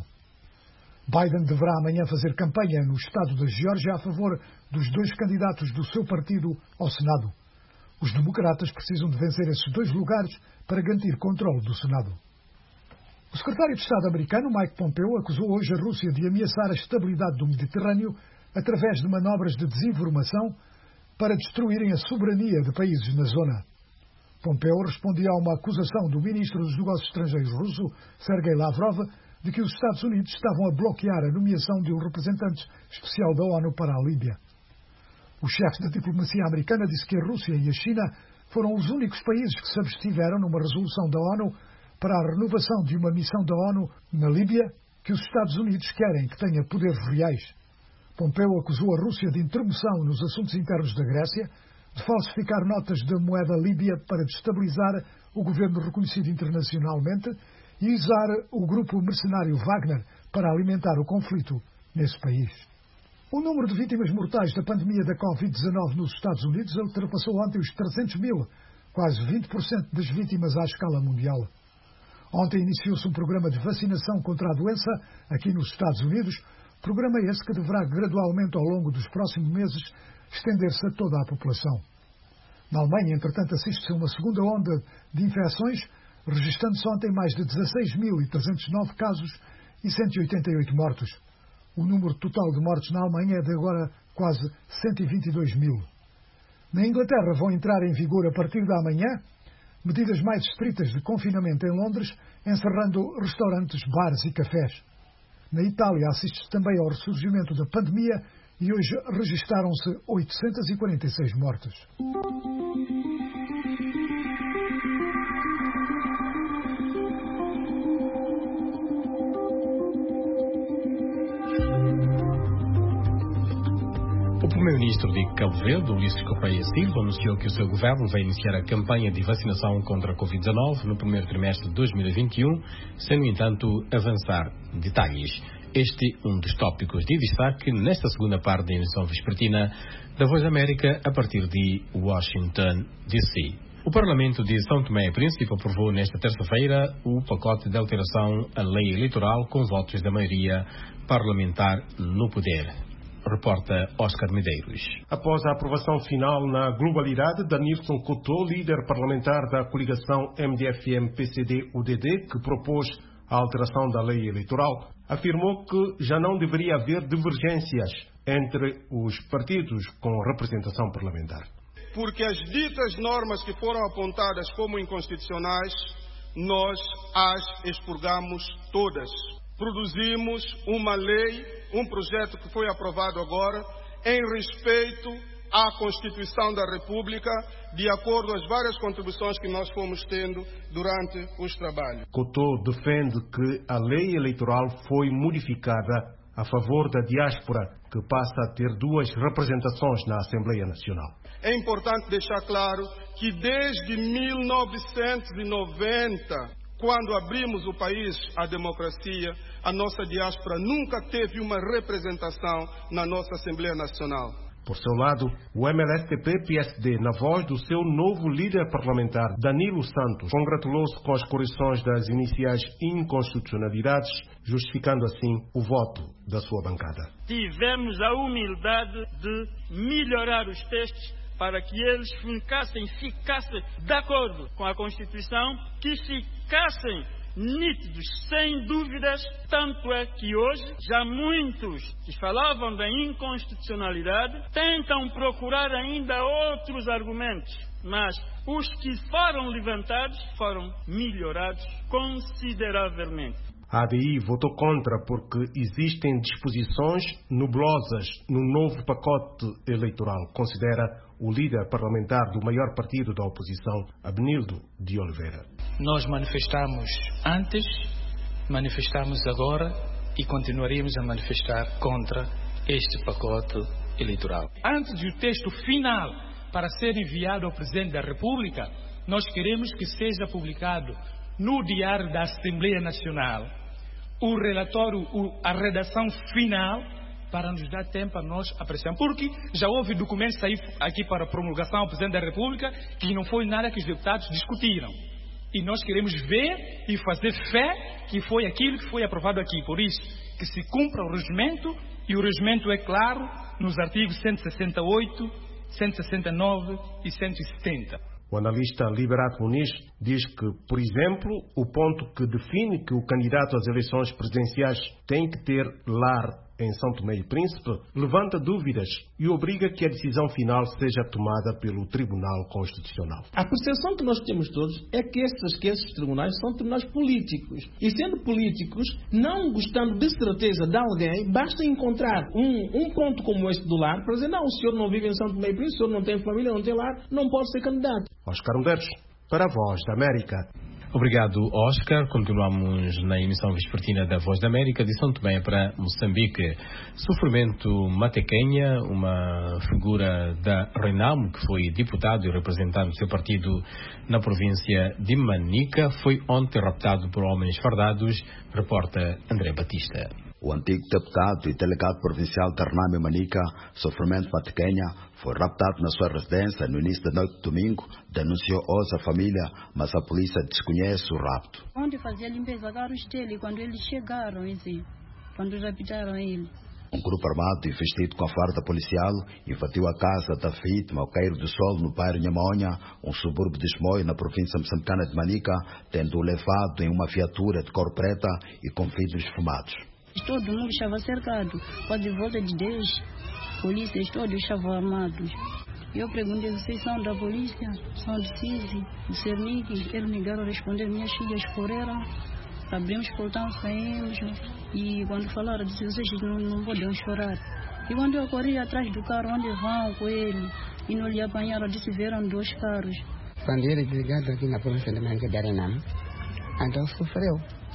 Speaker 1: Biden deverá amanhã fazer campanha no estado da Geórgia a favor dos dois candidatos do seu partido ao Senado. Os democratas precisam de vencer esses dois lugares para garantir controle do Senado. O secretário de Estado americano, Mike Pompeo, acusou hoje a Rússia de ameaçar a estabilidade do Mediterrâneo através de manobras de desinformação para destruírem a soberania de países na zona. Pompeo respondia a uma acusação do ministro dos Negócios Estrangeiros russo, Sergei Lavrov, de que os Estados Unidos estavam a bloquear a nomeação de um representante especial da ONU para a Líbia. O chefe da diplomacia americana disse que a Rússia e a China foram os únicos países que se abstiveram numa resolução da ONU para a renovação de uma missão da ONU na Líbia que os Estados Unidos querem que tenha poderes reais. Pompeo acusou a Rússia de intromissão nos assuntos internos da Grécia, de falsificar notas da moeda líbia para destabilizar o governo reconhecido internacionalmente e usar o grupo mercenário Wagner para alimentar o conflito nesse país. O número de vítimas mortais da pandemia da Covid-19 nos Estados Unidos ultrapassou ontem os 300 mil, quase 20% das vítimas à escala mundial. Ontem iniciou-se um programa de vacinação contra a doença aqui nos Estados Unidos, programa esse que deverá gradualmente ao longo dos próximos meses estender-se a toda a população. Na Alemanha, entretanto, assiste-se a uma segunda onda de infecções, registrando-se ontem mais de 16.309 casos e 188 mortos. O número total de mortes na Alemanha é de agora quase 122 mil. Na Inglaterra vão entrar em vigor a partir da manhã medidas mais estritas de confinamento em Londres, encerrando restaurantes, bares e cafés. Na Itália assiste-se também ao ressurgimento da pandemia e hoje registaram-se 846 mortes.
Speaker 2: O primeiro-ministro de Cabo Verde, Ulisses Correia Silva, anunciou que o seu governo vai iniciar a campanha de vacinação contra a Covid-19 no primeiro trimestre de 2021, sem, no entanto, avançar detalhes. Este um dos tópicos de destaque nesta segunda parte da emissão vespertina da Voz da América a partir de Washington, D.C. O Parlamento de São Tomé e Príncipe aprovou nesta terça-feira o pacote de alteração à lei eleitoral com votos da maioria parlamentar no poder. Reporta Oscar Medeiros.
Speaker 19: Após a aprovação final na globalidade, Danilson Cotô, líder parlamentar da coligação MDFM-PCD-UDD, que propôs a alteração da lei eleitoral, afirmou que já não deveria haver divergências entre os partidos com representação parlamentar.
Speaker 20: Porque as ditas normas que foram apontadas como inconstitucionais, nós as expurgamos todas. Produzimos uma lei, um projeto que foi aprovado agora, em respeito à Constituição da República, de acordo às várias contribuições que nós fomos tendo durante os trabalhos.
Speaker 19: Cotô defende que a lei eleitoral foi modificada a favor da diáspora, que passa a ter 2 representações na Assembleia Nacional.
Speaker 20: É importante deixar claro que desde 1990, quando abrimos o país à democracia, a nossa diáspora nunca teve uma representação na nossa Assembleia Nacional.
Speaker 19: Por seu lado, o MLSTP-PSD, na voz do seu novo líder parlamentar, Danilo Santos, congratulou-se com as correções das iniciais inconstitucionalidades, justificando assim o voto da sua bancada.
Speaker 21: Tivemos a humildade de melhorar os textos para que eles ficassem de acordo com a Constituição, que ficassem nítidos, sem dúvidas. Tanto é que hoje já muitos que falavam da inconstitucionalidade tentam procurar ainda outros argumentos, mas os que foram levantados foram melhorados consideravelmente.
Speaker 19: A ADI votou contra porque existem disposições nublosas no novo pacote eleitoral, considera o líder parlamentar do maior partido da oposição, Abenildo de Oliveira.
Speaker 22: Nós manifestamos antes, manifestamos agora e continuaremos a manifestar contra este pacote eleitoral. Antes do texto final para ser enviado ao Presidente da República, nós queremos que seja publicado no Diário da Assembleia Nacional o relatório, a redação final, para nos dar tempo a nós apreciarmos. Porque já houve documentos sair aqui para promulgação ao Presidente da República que não foi nada que os deputados discutiram. E nós queremos ver e fazer fé que foi aquilo que foi aprovado aqui. Por isso, que se cumpra o regimento, e o regimento é claro nos artigos 168, 169 e 170.
Speaker 19: O analista Liberato Muniz diz que, por exemplo, o ponto que define que o candidato às eleições presidenciais tem que ter lar em São Tomé e Príncipe levanta dúvidas e obriga que a decisão final seja tomada pelo Tribunal Constitucional.
Speaker 12: A percepção que nós temos todos é que esses tribunais são tribunais políticos. E sendo políticos, não gostando de certeza de alguém, basta encontrar um ponto como este do lar para dizer, não, o senhor não vive em São Tomé e Príncipe, o senhor não tem família, não tem lar, não pode ser candidato.
Speaker 19: Oscar Umberto, para a Voz da América.
Speaker 2: Obrigado, Oscar. Continuamos na emissão vespertina da Voz da América de São Tomé para Moçambique. Sofrimento Matequenha, uma figura da Renamo, que foi deputado e representante do seu partido na província de Manica, foi ontem raptado por homens fardados, reporta André Batista.
Speaker 3: O antigo deputado e delegado provincial de Renamo e Manica, Sofrimento Matequenha, foi raptado na sua residência no início da noite de domingo, denunciou hoje a família, mas a polícia desconhece o rapto.
Speaker 4: Onde fazia limpeza carros dele, quando eles chegaram, quando raptaram ele.
Speaker 3: Um grupo armado e vestido com a farda policial invadiu a casa da vítima ao cair do sol no bairro Nhamaonha, um subúrbio de Chimoio, na província moçambicana de Manica, tendo-o levado em uma viatura de cor preta e com vidros fumados.
Speaker 4: Todo mundo estava cercado, quase de volta de 10 polícias, todos estavam armados. Eu perguntei, vocês são da polícia? São de CISI, de Cernic? Eles negaram a responder, minhas filhas correram, abrimos o portão, saímos, e quando falaram, disse, vocês não podem chorar. E quando eu corri atrás do carro, onde vão com ele, e não lhe apanharam, disse, vieram 2 carros.
Speaker 5: Quando ele desligado aqui na província de Manica de Arenamo, então sofreu.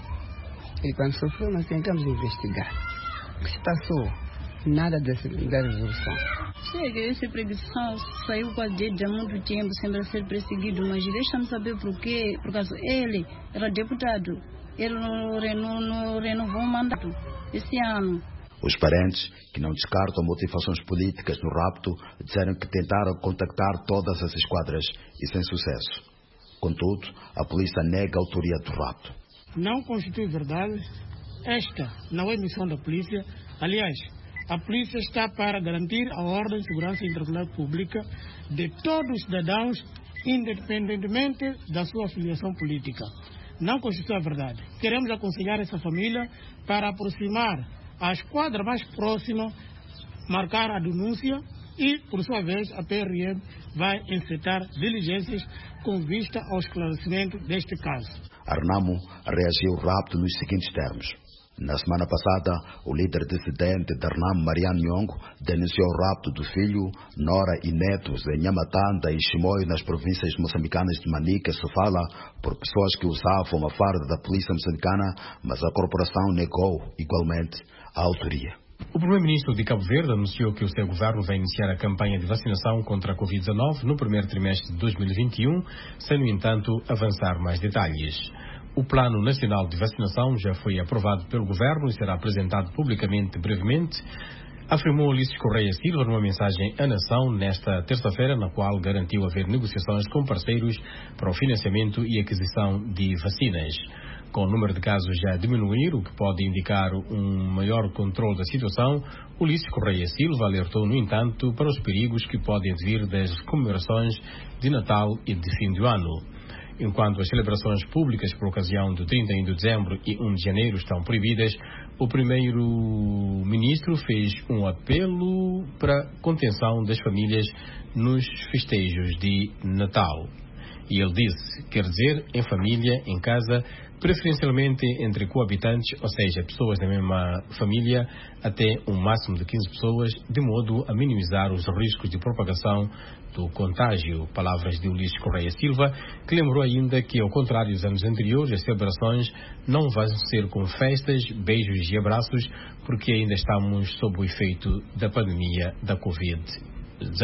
Speaker 5: E quando sofreu, nós tentamos investigar. O que se passou? Nada da resolução.
Speaker 4: Chega, essa perseguição saiu quase desde há muito tempo, sempre a ser perseguido, mas deixa-me saber por quê. Por causa ele era deputado, ele não renovou o mandato esse ano.
Speaker 3: Os parentes, que não descartam motivações políticas no rapto, disseram que tentaram contactar todas as esquadras e sem sucesso. Contudo, a polícia nega a autoria do rapto.
Speaker 24: Não constitui verdade. Esta não é missão da polícia. Aliás, a polícia está para garantir a ordem, segurança e tranquilidade pública de todos os cidadãos, independentemente da sua afiliação política. Não constitui a verdade. Queremos aconselhar essa família para aproximar a esquadra mais próxima, marcar a denúncia e, por sua vez, a PRM vai encetar diligências com vista ao esclarecimento deste caso.
Speaker 3: A Renamo reagiu rápido nos seguintes termos. Na semana passada, o líder dissidente da Renamo, Mariano Nhongo, denunciou o rapto do filho, nora e netos em Nhamatanda e Chimoio, nas províncias moçambicanas de Manica e Sofala, por pessoas que usavam a farda da polícia moçambicana, mas a corporação negou, igualmente, a autoria.
Speaker 2: O primeiro-ministro de Cabo Verde anunciou que o seu governo vai iniciar a campanha de vacinação contra a Covid-19 no primeiro trimestre de 2021, sem, no entanto, avançar mais detalhes. O Plano Nacional de Vacinação já foi aprovado pelo governo e será apresentado publicamente brevemente, afirmou Ulisses Correia Silva numa mensagem à nação nesta terça-feira, na qual garantiu haver negociações com parceiros para o financiamento e aquisição de vacinas. Com o número de casos já a diminuir, o que pode indicar um maior controle da situação, Ulisses Correia Silva alertou, no entanto, para os perigos que podem vir das comemorações de Natal e de fim do ano. Enquanto as celebrações públicas por ocasião do 31 de dezembro e 1 de janeiro estão proibidas, o primeiro-ministro fez um apelo para contenção das famílias nos festejos de Natal. E ele disse, quer dizer, em família, em casa, preferencialmente entre coabitantes, ou seja, pessoas da mesma família, até um máximo de 15 pessoas, de modo a minimizar os riscos de propagação do contágio. Palavras de Ulisses Correia Silva, que lembrou ainda que, ao contrário dos anos anteriores, as celebrações não vão ser com festas, beijos e abraços, porque ainda estamos sob o efeito da pandemia da Covid-19.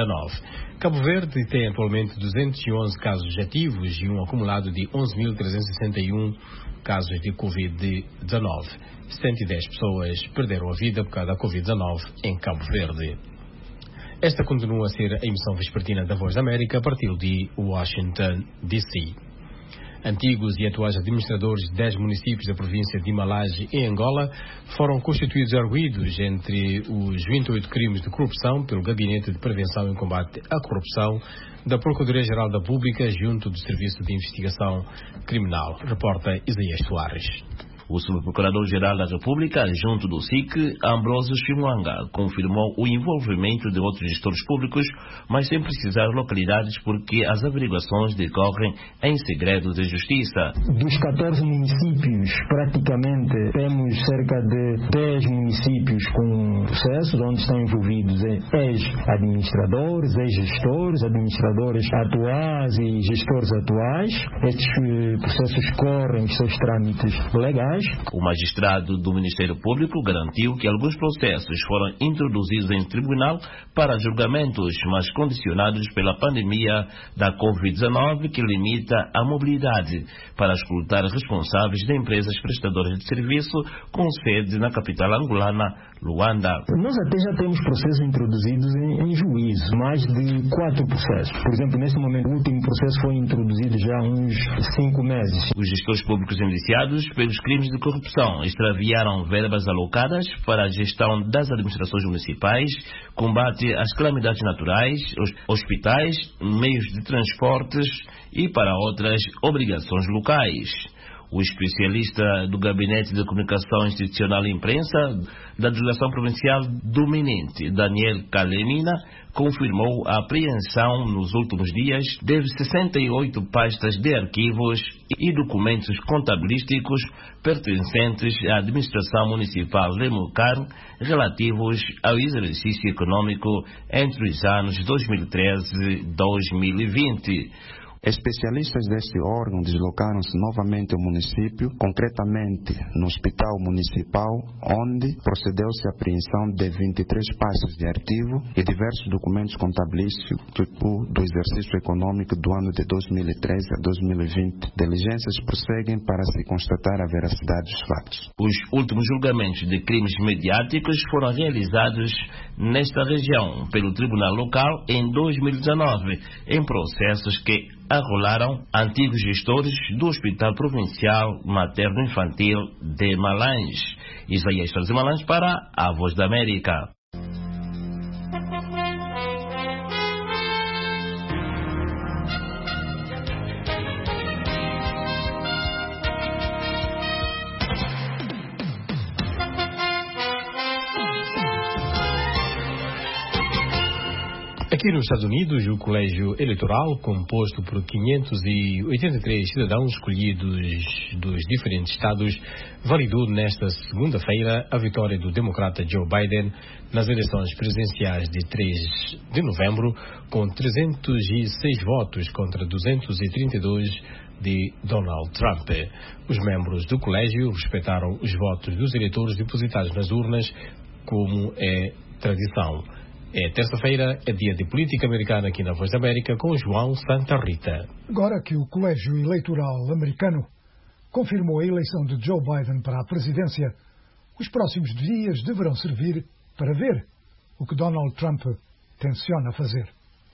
Speaker 2: Cabo Verde tem atualmente 211 casos ativos e um acumulado de 11.361 casos de Covid-19. 110 pessoas perderam a vida por causa da Covid-19 em Cabo Verde. Esta continua a ser a emissão vespertina da Voz da América a partir de Washington, D.C. Antigos e atuais administradores de 10 municípios da província de Malage, em Angola, foram constituídos arguidos entre os 28 crimes de corrupção pelo Gabinete de Prevenção e Combate à Corrupção da Procuradoria-Geral da República junto do Serviço de Investigação Criminal. Reporta Isaías Soares.
Speaker 6: O subprocurador-geral da República, junto do SIC, Ambrósio Chimwanga, confirmou o envolvimento de outros gestores públicos, mas sem precisar localidades porque as averiguações decorrem em segredo de justiça.
Speaker 7: Dos 14 municípios, praticamente temos cerca de 10 municípios com processos onde estão envolvidos ex-administradores, ex-gestores, administradores atuais e gestores atuais. Estes processos correm os seus trâmites legais.
Speaker 6: O magistrado do Ministério Público garantiu que alguns processos foram introduzidos em tribunal para julgamentos, mas condicionados pela pandemia da Covid-19, que limita a mobilidade, para escutar responsáveis de empresas prestadoras de serviço com sede na capital angolana, Luanda.
Speaker 7: Nós até já temos processos introduzidos em juízo, mais de 4 processos. Por exemplo, neste momento, o último processo foi introduzido já há uns 5 meses.
Speaker 6: Os gestores públicos indiciados pelos crimes de corrupção extraviaram verbas alocadas para a gestão das administrações municipais, combate às calamidades naturais, hospitais, meios de transportes e para outras obrigações locais. O especialista do Gabinete de Comunicação Institucional e Imprensa da Delegação Provincial do Minente, Daniel Calemina, confirmou a apreensão nos últimos dias de 68 pastas de arquivos e documentos contabilísticos pertencentes à Administração Municipal de Mucar, relativos ao exercício econômico entre os anos 2013 e 2020.
Speaker 8: Especialistas deste órgão deslocaram-se novamente ao município, concretamente no Hospital Municipal, onde procedeu-se à apreensão de 23 pastas de arquivo e diversos documentos contabilísticos do exercício econômico do ano de 2013 a 2020. Diligências prosseguem para se constatar a veracidade dos fatos.
Speaker 6: Os últimos julgamentos de crimes mediáticos foram realizados nesta região pelo Tribunal Local em 2019, em processos que arrolaram antigos gestores do Hospital Provincial Materno-Infantil de Malange. Isaías Soares de Malange para a Voz da América.
Speaker 2: Aqui nos Estados Unidos, o colégio eleitoral, composto por 583 cidadãos escolhidos dos diferentes estados, validou nesta segunda-feira a vitória do democrata Joe Biden nas eleições presidenciais de 3 de novembro, com 306 votos contra 232 de Donald Trump. Os membros do colégio respeitaram os votos dos eleitores depositados nas urnas, como é tradição. É terça-feira, é dia de política americana aqui na Voz da América, com João Santa Rita.
Speaker 1: Agora que o colégio eleitoral americano confirmou a eleição de Joe Biden para a presidência, os próximos dias deverão servir para ver o que Donald Trump tenciona fazer.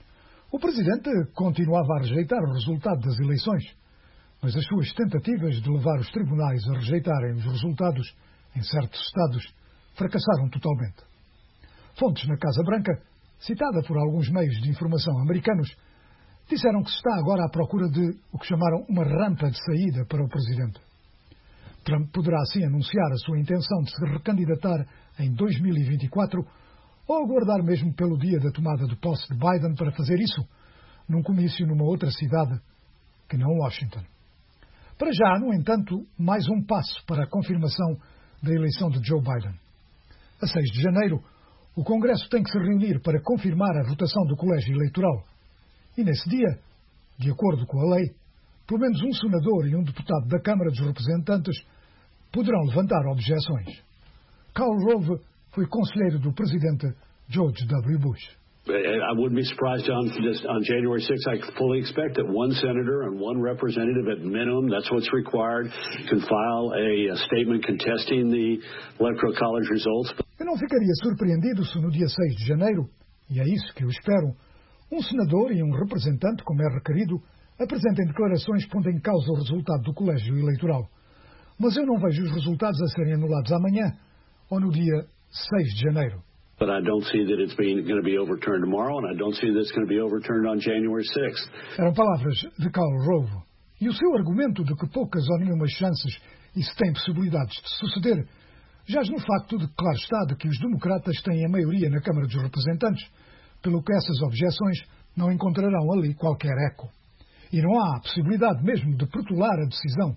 Speaker 1: O presidente continuava a rejeitar o resultado das eleições, mas as suas tentativas de levar os tribunais a rejeitarem os resultados em certos estados fracassaram totalmente. Fontes na Casa Branca, citada por alguns meios de informação americanos, disseram que se está agora à procura de o que chamaram uma rampa de saída para o presidente. Trump poderá assim anunciar a sua intenção de se recandidatar em 2024 ou aguardar mesmo pelo dia da tomada de posse de Biden para fazer isso, num comício numa outra cidade que não Washington. Para já, no entanto, mais um passo para a confirmação da eleição de Joe Biden. A 6 de janeiro, o Congresso tem que se reunir para confirmar a votação do colégio eleitoral. E nesse dia, de acordo com a lei, pelo menos um senador e um deputado da Câmara dos Representantes poderão levantar objeções. Karl Rove foi conselheiro do presidente George W. Bush.
Speaker 10: I wouldn't be surprised, John, just on January 6th, I fully expect that one senator and one representative at minimum, that's what's required, can file a statement contesting the Electoral College results.
Speaker 1: Eu não ficaria surpreendido se no dia 6 de janeiro, e é isso que eu espero, um senador e um representante, como é requerido, apresentem declarações pondo em causa o resultado do colégio eleitoral. Mas eu não vejo os resultados a serem anulados amanhã ou no dia 6 de janeiro.
Speaker 10: But I don't see that it's going to be overturned tomorrow, and I don't see that it's going to be overturned on January 6th.
Speaker 1: Eram palavras de Karl Rove. E o seu argumento de que poucas ou nenhumas chances isso tem possibilidades de suceder jaz no facto de que, claro está, de que os democratas têm a maioria na Câmara dos Representantes, pelo que essas objeções não encontrarão ali qualquer eco. E não há a possibilidade mesmo de protelar a decisão.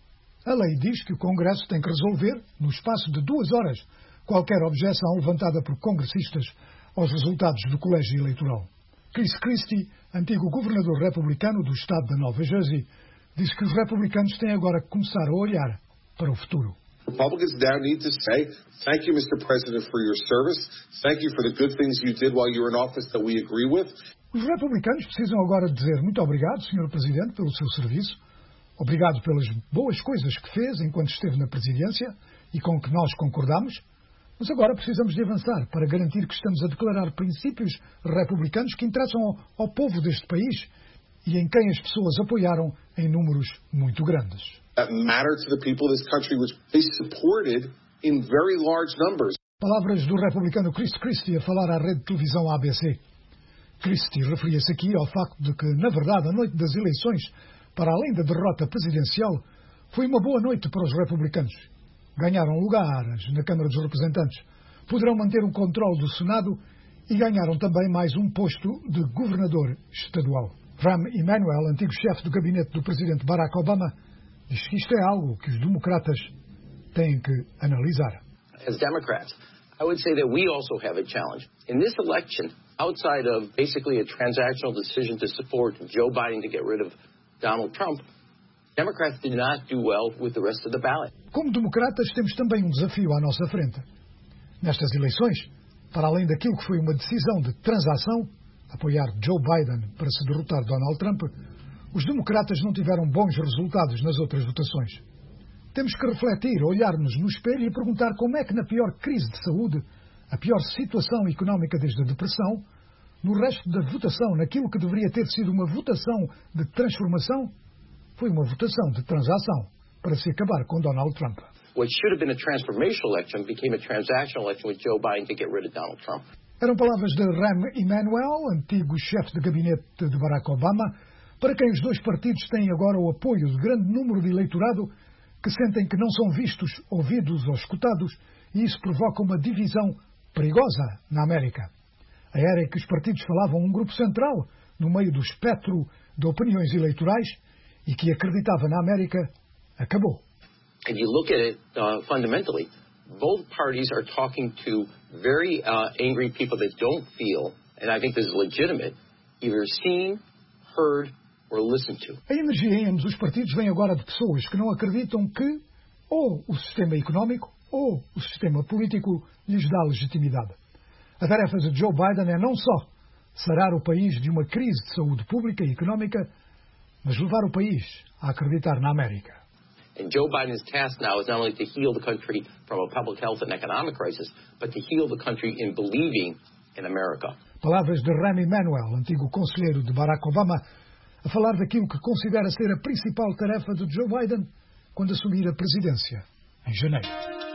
Speaker 1: A lei diz que o Congresso tem que resolver, no espaço de 2 horas, qualquer objeção levantada por congressistas aos resultados do colégio eleitoral. Chris Christie, antigo governador republicano do estado da Nova Jersey, diz que os republicanos têm agora que começar a olhar para o futuro.
Speaker 9: Republicans now need to say, thank you, Mr. President, for your service. Thank you for the good things you did while you were in office that we agree with.
Speaker 1: Os republicanos precisam agora dizer muito obrigado, Sr. Presidente, pelo seu serviço. Obrigado pelas boas coisas que fez enquanto esteve na presidência e com que nós concordamos. Mas agora precisamos de avançar para garantir que estamos a declarar princípios republicanos que interessam ao povo deste país e em quem as pessoas apoiaram em números muito grandes.
Speaker 9: That matter to the people of this country, which they supported in very large numbers.
Speaker 1: Palavras do republicano Chris Christie a falar à rede de televisão ABC. Christie referia-se aqui ao facto de que, na verdade, a noite das eleições, para além da derrota presidencial, foi uma boa noite para os republicanos. Ganharam lugares na Câmara dos Representantes, poderão manter o controle do Senado e ganharam também mais um posto de governador estadual. Rahm Emanuel, antigo chefe do gabinete do presidente Barack Obama, diz que isto é algo que os democratas têm que analisar.
Speaker 11: As Democrats, I would say that we also have a challenge. In this election, outside of basically a transactional decision to support Joe Biden to get rid of Donald Trump, Democrats did not do well with the rest of the ballot.
Speaker 1: Como democratas, temos também um desafio à nossa frente. Nestas eleições, para além daquilo que foi uma decisão de transação, apoiar Joe Biden para se derrotar Donald Trump, os democratas não tiveram bons resultados nas outras votações. Temos que refletir, olhar-nos no espelho e perguntar como é que na pior crise de saúde, a pior situação económica desde a depressão, no resto da votação, naquilo que deveria ter sido uma votação de transformação, foi uma votação de transação para se acabar com Donald Trump.
Speaker 11: What should have been a transformational election became a transactional election with Joe Biden to get rid of Donald Trump.
Speaker 1: Eram palavras de Rahm Emanuel, antigo chefe de gabinete de Barack Obama, para quem os dois partidos têm agora o apoio de grande número de eleitorado que sentem que não são vistos, ouvidos ou escutados, e isso provoca uma divisão perigosa na América. A era em que os partidos falavam um grupo central no meio do espectro de opiniões eleitorais e que acreditava na América, acabou.
Speaker 11: And you look at it fundamentally, both parties are talking to very angry people that don't feel, and I think this is legitimate, either seen, heard, or listened to.
Speaker 1: A energia em ambos os partidos vem agora de pessoas que não acreditam que ou o sistema económico ou o sistema político lhes dá legitimidade. A tarefa de Joe Biden é não só sarar o país de uma crise de saúde pública e económica, mas levar o país a acreditar na América.
Speaker 11: And Joe Biden's task now is not only to heal the country from a public health and economic crisis, but to heal the country in believing in America.
Speaker 1: Palavras de Rahm Emanuel, antigo conselheiro de Barack Obama, a falar daquilo que considera ser a principal tarefa de Joe Biden quando assumir a presidência em janeiro.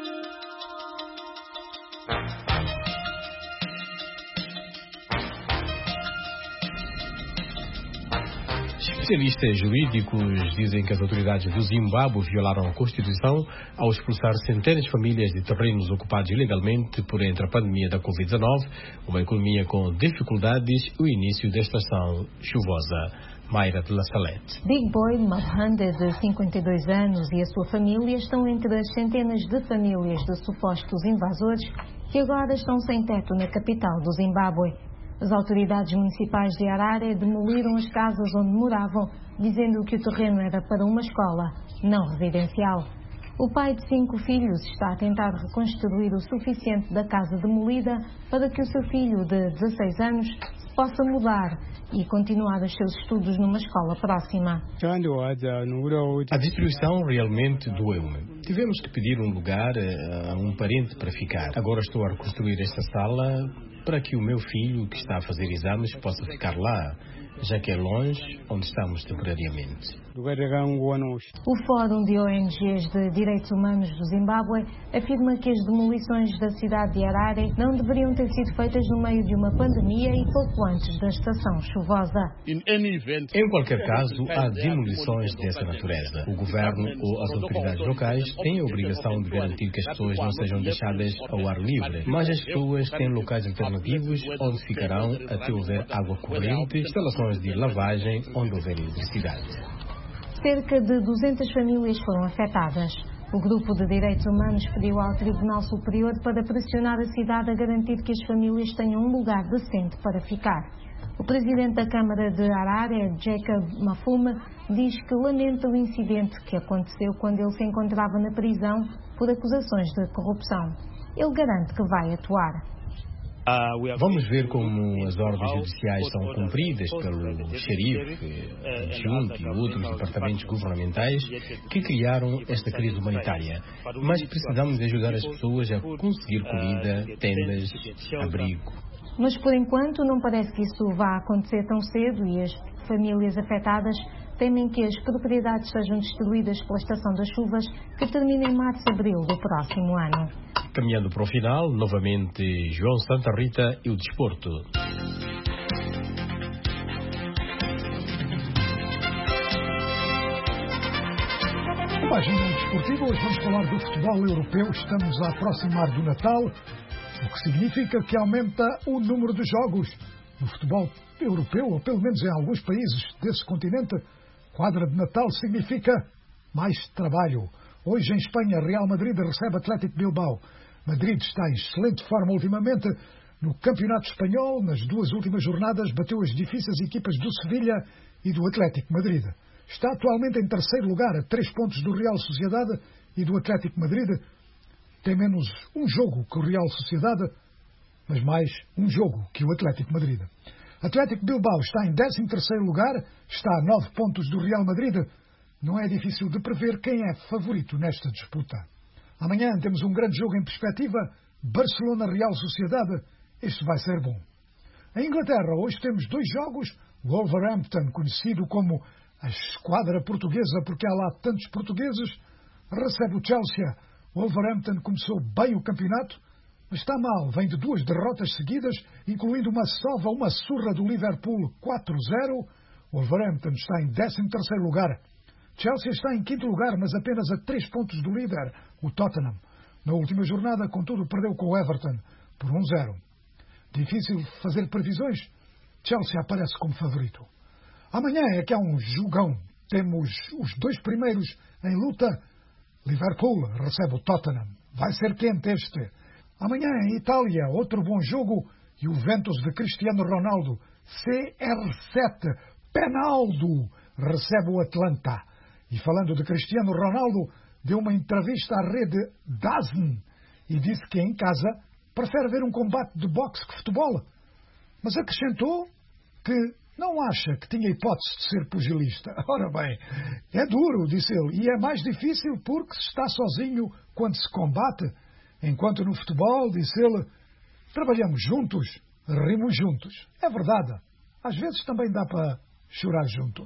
Speaker 2: Especialistas jurídicos dizem que as autoridades do Zimbábue violaram a Constituição ao expulsar centenas de famílias de terrenos ocupados ilegalmente por entre a pandemia da Covid-19, uma economia com dificuldades e o início da estação chuvosa. Mayra de La Salette.
Speaker 13: Big Boy Mahande, de 52 anos, e a sua família estão entre as centenas de famílias de supostos invasores que agora estão sem teto na capital do Zimbábue. As autoridades municipais de Harare demoliram as casas onde moravam, dizendo que o terreno era para uma escola não residencial. O pai de 5 filhos está a tentar reconstruir o suficiente da casa demolida para que o seu filho de 16 anos possa mudar e continuar os seus estudos numa escola próxima.
Speaker 2: A destruição realmente doeu-me. Tivemos que pedir um lugar a um parente para ficar. Agora estou a reconstruir esta sala para que o meu filho, que está a fazer exames, possa ficar lá. já que é longe onde estamos temporariamente.
Speaker 13: O Fórum de ONGs de Direitos Humanos do Zimbábue afirma que as demolições da cidade de Harare não deveriam ter sido feitas no meio de uma pandemia e pouco antes da estação chuvosa.
Speaker 2: Em qualquer caso, há demolições dessa natureza. O governo ou as autoridades locais têm a obrigação de garantir que as pessoas não sejam deixadas ao ar livre, mas as pessoas têm locais alternativos onde ficarão até houver água corrente, instalações de lavagem onde houver eletricidade.
Speaker 13: Cerca de 200 famílias foram afetadas. O Grupo de Direitos Humanos pediu ao Tribunal Superior para pressionar a cidade a garantir que as famílias tenham um lugar decente para ficar. O presidente da Câmara de Harare, Jacob Mafume, diz que lamenta o incidente que aconteceu quando ele se encontrava na prisão por acusações de corrupção. Ele garante que vai atuar.
Speaker 2: Vamos ver como as ordens judiciais são cumpridas pelo xerife, adjunto e outros departamentos governamentais que criaram esta crise humanitária. Mas precisamos ajudar as pessoas a conseguir comida, tendas, abrigo.
Speaker 13: Mas por enquanto não parece que isso vá acontecer tão cedo e as famílias afetadas temem que as propriedades sejam destruídas pela estação das chuvas que termina em março-abril do próximo ano.
Speaker 2: Caminhando para o final, novamente João Santa Rita e o desporto.
Speaker 1: Na página desportiva, hoje vamos falar do futebol europeu. Estamos a aproximar do Natal, o que significa que aumenta o número de jogos. No futebol europeu, ou pelo menos em alguns países desse continente, quadra de Natal significa mais trabalho. Hoje em Espanha, Real Madrid recebe Atlético Bilbao. Madrid está em excelente forma ultimamente. No Campeonato Espanhol, nas duas últimas jornadas, bateu as difíceis equipas do Sevilha e do Atlético Madrid. Está atualmente em terceiro lugar, a 3 pontos do Real Sociedade e do Atlético Madrid. Tem menos um jogo que o Real Sociedade, mas mais um jogo que o Atlético Madrid. Atlético Bilbao está em 13º lugar, está a 9 pontos do Real Madrid. Não é difícil de prever quem é favorito nesta disputa. Amanhã temos um grande jogo em perspectiva, Barcelona-Real Sociedade. Este vai ser bom. Em Inglaterra, hoje temos 2 jogos. Wolverhampton, conhecido como a esquadra portuguesa, porque há lá tantos portugueses, recebe o Chelsea. Wolverhampton começou bem o campeonato, mas está mal. Vem de 2 derrotas seguidas, incluindo uma surra do Liverpool 4-0. Wolverhampton está em 13º lugar. Chelsea está em 5º lugar, mas apenas a 3 pontos do líder, o Tottenham. Na última jornada, contudo, perdeu com o Everton por 1-0. Difícil fazer previsões. Chelsea aparece como favorito. Amanhã é que há um jogão. Temos os 2 primeiros em luta. Liverpool recebe o Tottenham. Vai ser quente este. Amanhã em Itália, outro bom jogo. Juventus de Cristiano Ronaldo. CR7. Penaldo recebe o Atlanta. E falando de Cristiano Ronaldo, deu uma entrevista à rede DAZN e disse que em casa prefere ver um combate de boxe que futebol. Mas acrescentou que não acha que tinha hipótese de ser pugilista. Ora bem, é duro, disse ele, e é mais difícil porque se está sozinho quando se combate. Enquanto no futebol, disse ele, trabalhamos juntos, rimos juntos. É verdade. Às vezes também dá para chorar junto.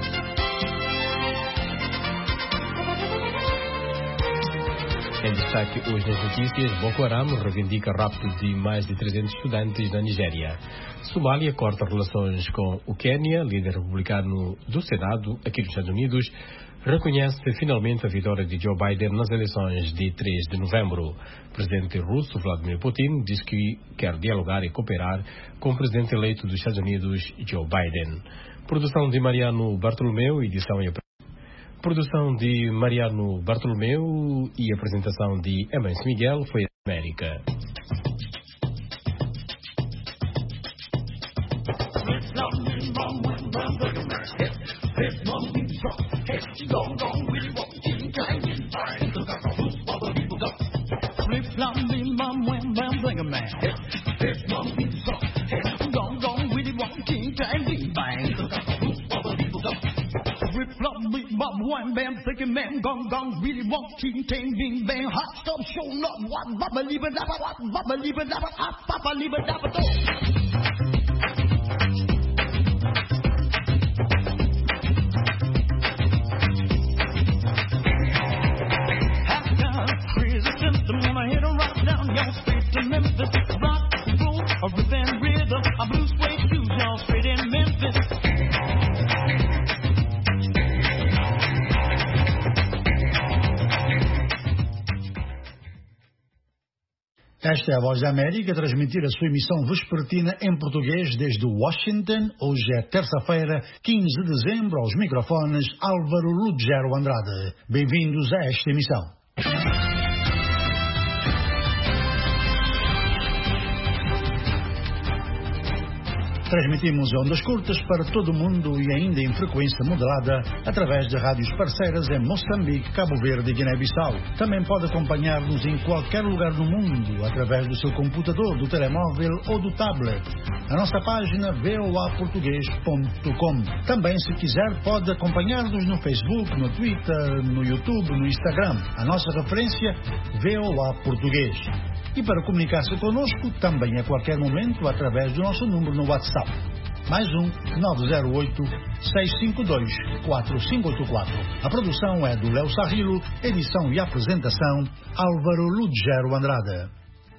Speaker 2: Em destaque hoje nas notícias, Boko Haram reivindica rapto de mais de 300 estudantes na Nigéria. Somália corta relações com o Quênia, líder republicano do Senado, aqui nos Estados Unidos, reconhece finalmente a vitória de Joe Biden nas eleições de 3 de novembro. O presidente russo, Vladimir Putin, diz que quer dialogar e cooperar com o presidente eleito dos Estados Unidos, Joe Biden. Produção de Mariano Bartolomeu, edição e produção de Mariano Bartolomeu e apresentação de Emerson Miguel foi a América.
Speaker 23: One bam, thinking man, gong gong, really want king, tang, bing bang, hot stuff, showing up, what, baba, leave it, baba, leave it, papa, leave it,
Speaker 14: Esta é a Voz da América, a transmitir a sua emissão vespertina em português desde Washington. Hoje é terça-feira, 15 de dezembro, aos microfones Álvaro Lugero Andrade. Bem-vindos a esta emissão. Transmitimos em ondas curtas para todo o mundo e ainda em frequência modulada através de rádios parceiras em Moçambique, Cabo Verde e Guiné-Bissau. Também pode acompanhar-nos em qualquer lugar do mundo através do seu computador, do telemóvel ou do tablet. A nossa página voaportugues.com. Também, se quiser, pode acompanhar-nos no Facebook, no Twitter, no YouTube, no Instagram. A nossa referência, VOA Português. E para comunicar-se connosco, também a qualquer momento, através do nosso número no WhatsApp. Mais 908-652-4584. A produção é do Léo Sarrilo, edição e apresentação, Álvaro Lugero Andrade.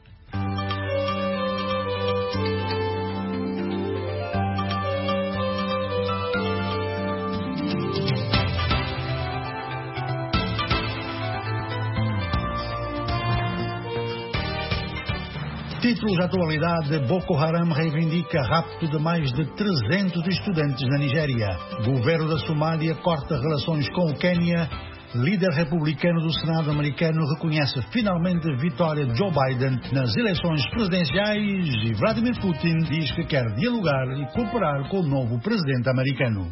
Speaker 14: Títulos de atualidade: Boko Haram reivindica rapto de mais de 300 estudantes na Nigéria. Governo da Somália corta relações com o Quênia. Líder republicano do Senado americano reconhece finalmente a vitória de Joe Biden nas eleições presidenciais e Vladimir Putin diz que quer dialogar e cooperar com o novo presidente americano.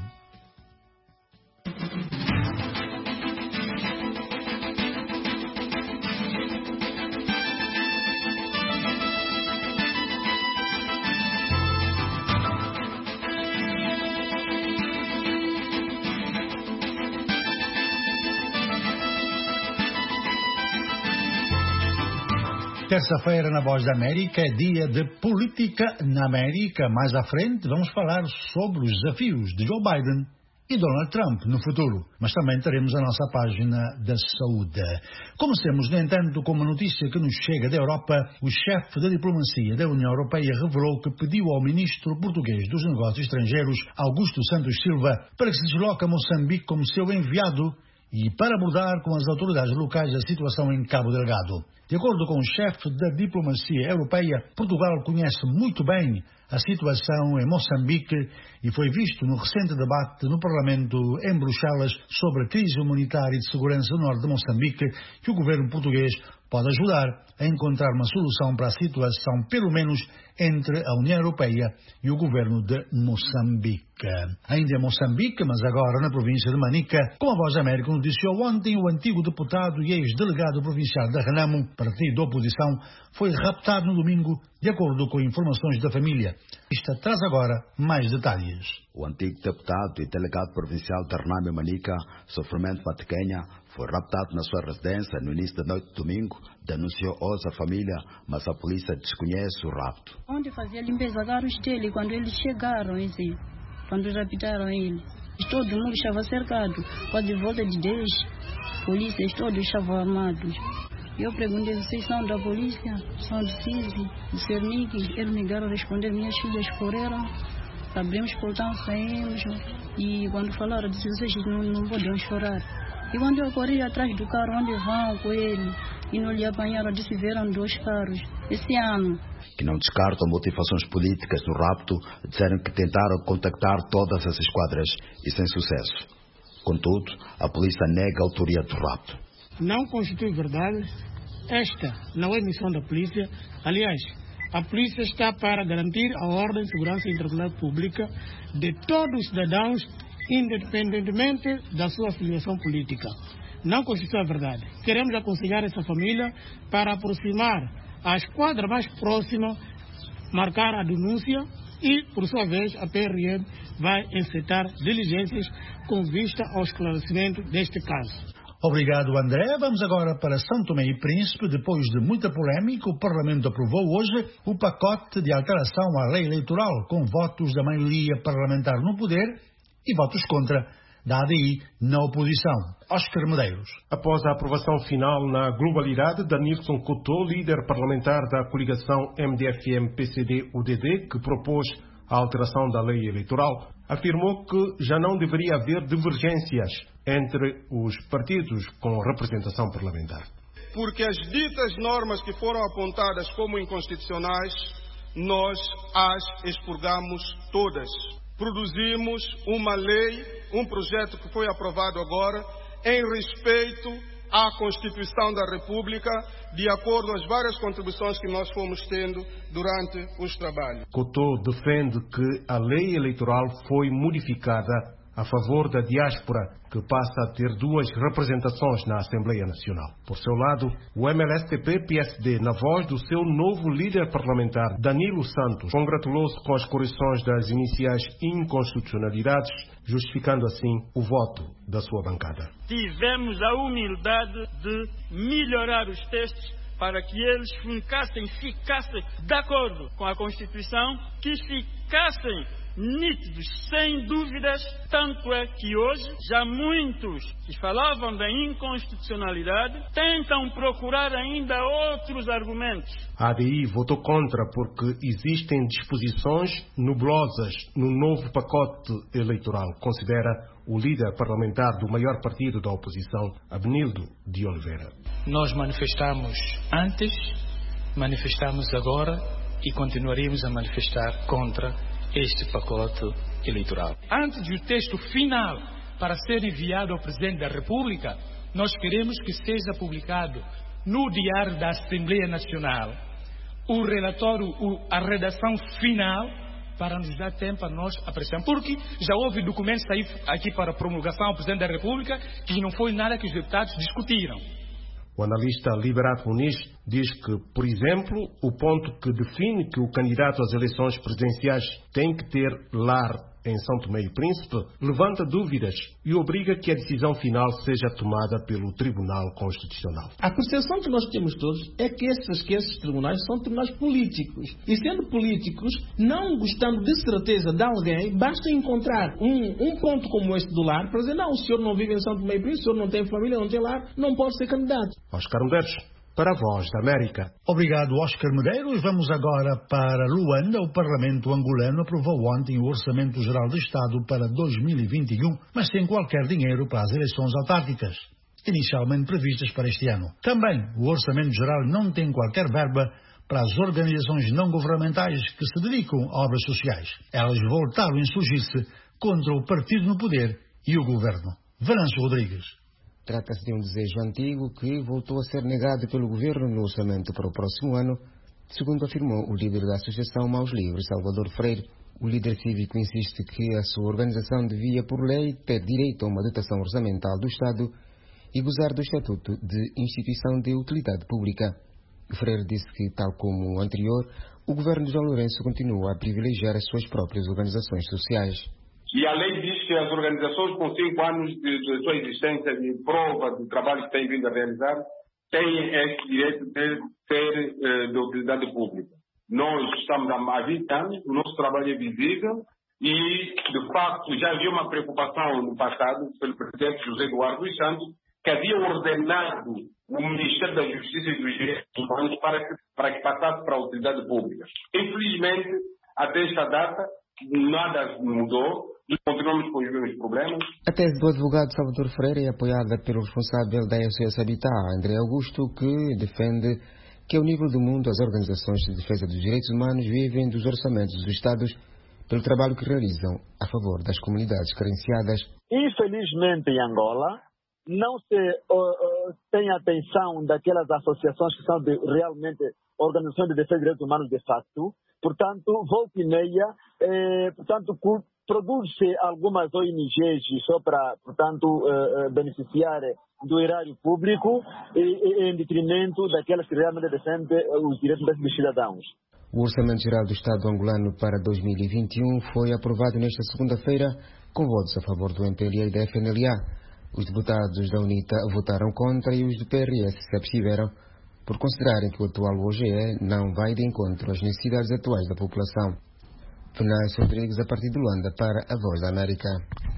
Speaker 14: Terça-feira na Voz da América é dia de política na América. Mais à frente vamos falar sobre os desafios de Joe Biden e Donald Trump no futuro. Mas também teremos a nossa página da saúde. Comecemos, no entanto, com uma notícia que nos chega da Europa. O chefe da diplomacia da União Europeia revelou que pediu ao ministro português dos Negócios Estrangeiros, Augusto Santos Silva, para que se desloque a Moçambique como seu enviado e para abordar com as autoridades locais a situação em Cabo Delgado. De acordo com o chefe da diplomacia europeia, Portugal conhece muito bem a situação em Moçambique e foi visto no recente debate no Parlamento em Bruxelas sobre a crise humanitária e de segurança no norte de Moçambique, que o governo português pode ajudar a encontrar uma solução para a situação, pelo menos entre a União Europeia e o governo de Moçambique. Ainda em Moçambique, mas agora na província de Manica, como a Voz da América noticiou ontem, o antigo deputado e ex-delegado provincial da Renamo, partido da oposição, foi raptado no domingo, de acordo com informações da família. Isto traz agora mais detalhes.
Speaker 3: O antigo deputado e delegado provincial da Renamo Manica, Sofrimento Matequenha, foi raptado na sua residência no início da noite de domingo, denunciou hoje a família, mas a polícia desconhece o rapto.
Speaker 4: Onde fazia limpeza carros dele, quando eles chegaram, quando raptaram ele, todo mundo estava cercado, quase volta de 10 polícias, todos estavam armados. Eu perguntei, vocês são da polícia? São do CISI, do Cernic? Eles negaram a responder, minhas filhas correram, abrimos o portão, saímos, e quando falaram, disse, vocês não podem chorar. E quando eu corri atrás do carro, onde vão com ele, e não lhe apanharam, disse, vieram 2 carros, esse ano.
Speaker 3: Que não descartam motivações políticas do rapto, disseram que tentaram contactar todas as esquadras e sem sucesso. Contudo, a polícia nega a autoria do rapto.
Speaker 24: Não constitui verdade. Esta não é missão da polícia. Aliás, a polícia está para garantir a ordem e segurança e tranquilidade pública de todos os cidadãos, independentemente da sua afiliação política. Não constitui a verdade. Queremos aconselhar essa família para aproximar a esquadra mais próxima, marcar a denúncia e, por sua vez, a PRM vai encetar diligências com vista ao esclarecimento deste caso.
Speaker 14: Obrigado, André. Vamos agora para São Tomé e Príncipe. Depois de muita polêmica, o Parlamento aprovou hoje o pacote de alteração à lei eleitoral, com votos da maioria parlamentar no poder e votos contra da ADI na oposição. Oscar Medeiros.
Speaker 19: Após a aprovação final na globalidade, Danilson Cotô, líder parlamentar da coligação MDFM-PCD-UDD, que propôs a alteração da lei eleitoral, afirmou que já não deveria haver divergências entre os partidos com representação parlamentar.
Speaker 20: porque as ditas normas que foram apontadas como inconstitucionais, nós as expurgamos todas. Produzimos uma lei, um projeto que foi aprovado agora, em respeito à Constituição da República, de acordo às várias contribuições que nós fomos tendo durante os trabalhos.
Speaker 19: Cotô defende que a lei eleitoral foi modificada a favor da diáspora, que passa a ter 2 representações na Assembleia Nacional. Por seu lado, o MLSTP-PSD, na voz do seu novo líder parlamentar, Danilo Santos, congratulou-se com as correções das iniciais inconstitucionalidades, justificando assim o voto da sua bancada.
Speaker 21: Tivemos a humildade de melhorar os textos para que eles ficassem de acordo com a Constituição, que ficassem nítidos, sem dúvidas, tanto é que hoje já muitos que falavam da inconstitucionalidade tentam procurar ainda outros argumentos.
Speaker 19: A ADI votou contra porque existem disposições nublosas no novo pacote eleitoral, considera o líder parlamentar do maior partido da oposição, Abenildo de Oliveira.
Speaker 22: Nós manifestamos antes, manifestamos agora e continuaremos a manifestar contra este pacote eleitoral. Antes do texto final para ser enviado ao Presidente da República, nós queremos que seja publicado no Diário da Assembleia Nacional o relatório, a redação final, para nos dar tempo a nós apreciarmos. Porque já houve documentos aqui para promulgação ao Presidente da República que não foi nada que os deputados discutiram.
Speaker 19: O analista Liberato Muniz diz que, por exemplo, o ponto que define que o candidato às eleições presidenciais tem que ter lar em São Tomé e Príncipe levanta dúvidas e obriga que a decisão final seja tomada pelo Tribunal Constitucional.
Speaker 12: A percepção que nós temos todos é que esses tribunais são tribunais políticos. E sendo políticos, não gostando de certeza de alguém, basta encontrar um ponto como este do lar para dizer, não, o senhor não vive em São Tomé e Príncipe, o senhor não tem família, não tem lar, não pode ser candidato.
Speaker 19: Oscar Medeiros, para a Voz da América.
Speaker 14: Obrigado, Oscar Medeiros. Vamos agora para Luanda. O Parlamento angolano aprovou ontem o Orçamento Geral do Estado para 2021, mas sem qualquer dinheiro para as eleições autárquicas, inicialmente previstas para este ano. Também, o Orçamento Geral não tem qualquer verba para as organizações não governamentais que se dedicam a obras sociais. Elas voltaram a insurgir-se contra o partido no poder e o governo. Venâncio Rodrigues.
Speaker 15: Trata-se de um desejo antigo que voltou a ser negado pelo governo no orçamento para o próximo ano, segundo afirmou o líder da Associação Maus Livres, Salvador Freire. O líder cívico insiste que a sua organização devia, por lei, ter direito a uma dotação orçamental do Estado e gozar do Estatuto de Instituição de Utilidade Pública. O Freire disse que, tal como o anterior, o governo de João Lourenço continua a privilegiar as suas próprias organizações sociais.
Speaker 16: E a lei diz que as organizações com 5 anos de sua existência de prova do trabalho que têm vindo a realizar têm esse direito de ser de utilidade pública. Nós estamos há 20 anos, o nosso trabalho é visível e, de facto, já havia uma preocupação no passado pelo presidente José Eduardo dos Santos, que havia ordenado o Ministério da Justiça e dos Direitos Humanos para que passasse para a utilidade pública. Infelizmente, até esta data, nada mudou. E continuamos com os mesmos problemas.
Speaker 15: A tese do advogado Salvador Freire é apoiada pelo responsável da SOS Habitat, André Augusto, que defende que, ao nível do mundo, as organizações de defesa dos direitos humanos vivem dos orçamentos dos Estados pelo trabalho que realizam a favor das comunidades carenciadas.
Speaker 17: Infelizmente, em Angola, não se tem atenção daquelas associações que são realmente organizações de defesa dos direitos humanos de facto. Portanto, volta e meia, produz-se algumas ONGs só para, portanto, beneficiar do erário público em detrimento daquelas que realmente defendem os direitos dos cidadãos.
Speaker 15: O Orçamento Geral do Estado angolano para 2021 foi aprovado nesta segunda-feira com votos a favor do MPLA e da FNLA. Os deputados da UNITA votaram contra e os do PRS se abstiveram por considerarem que o atual OGE não vai de encontro às necessidades atuais da população. Venâncio Rodrigues, a partir de Luanda, para a Voz da América.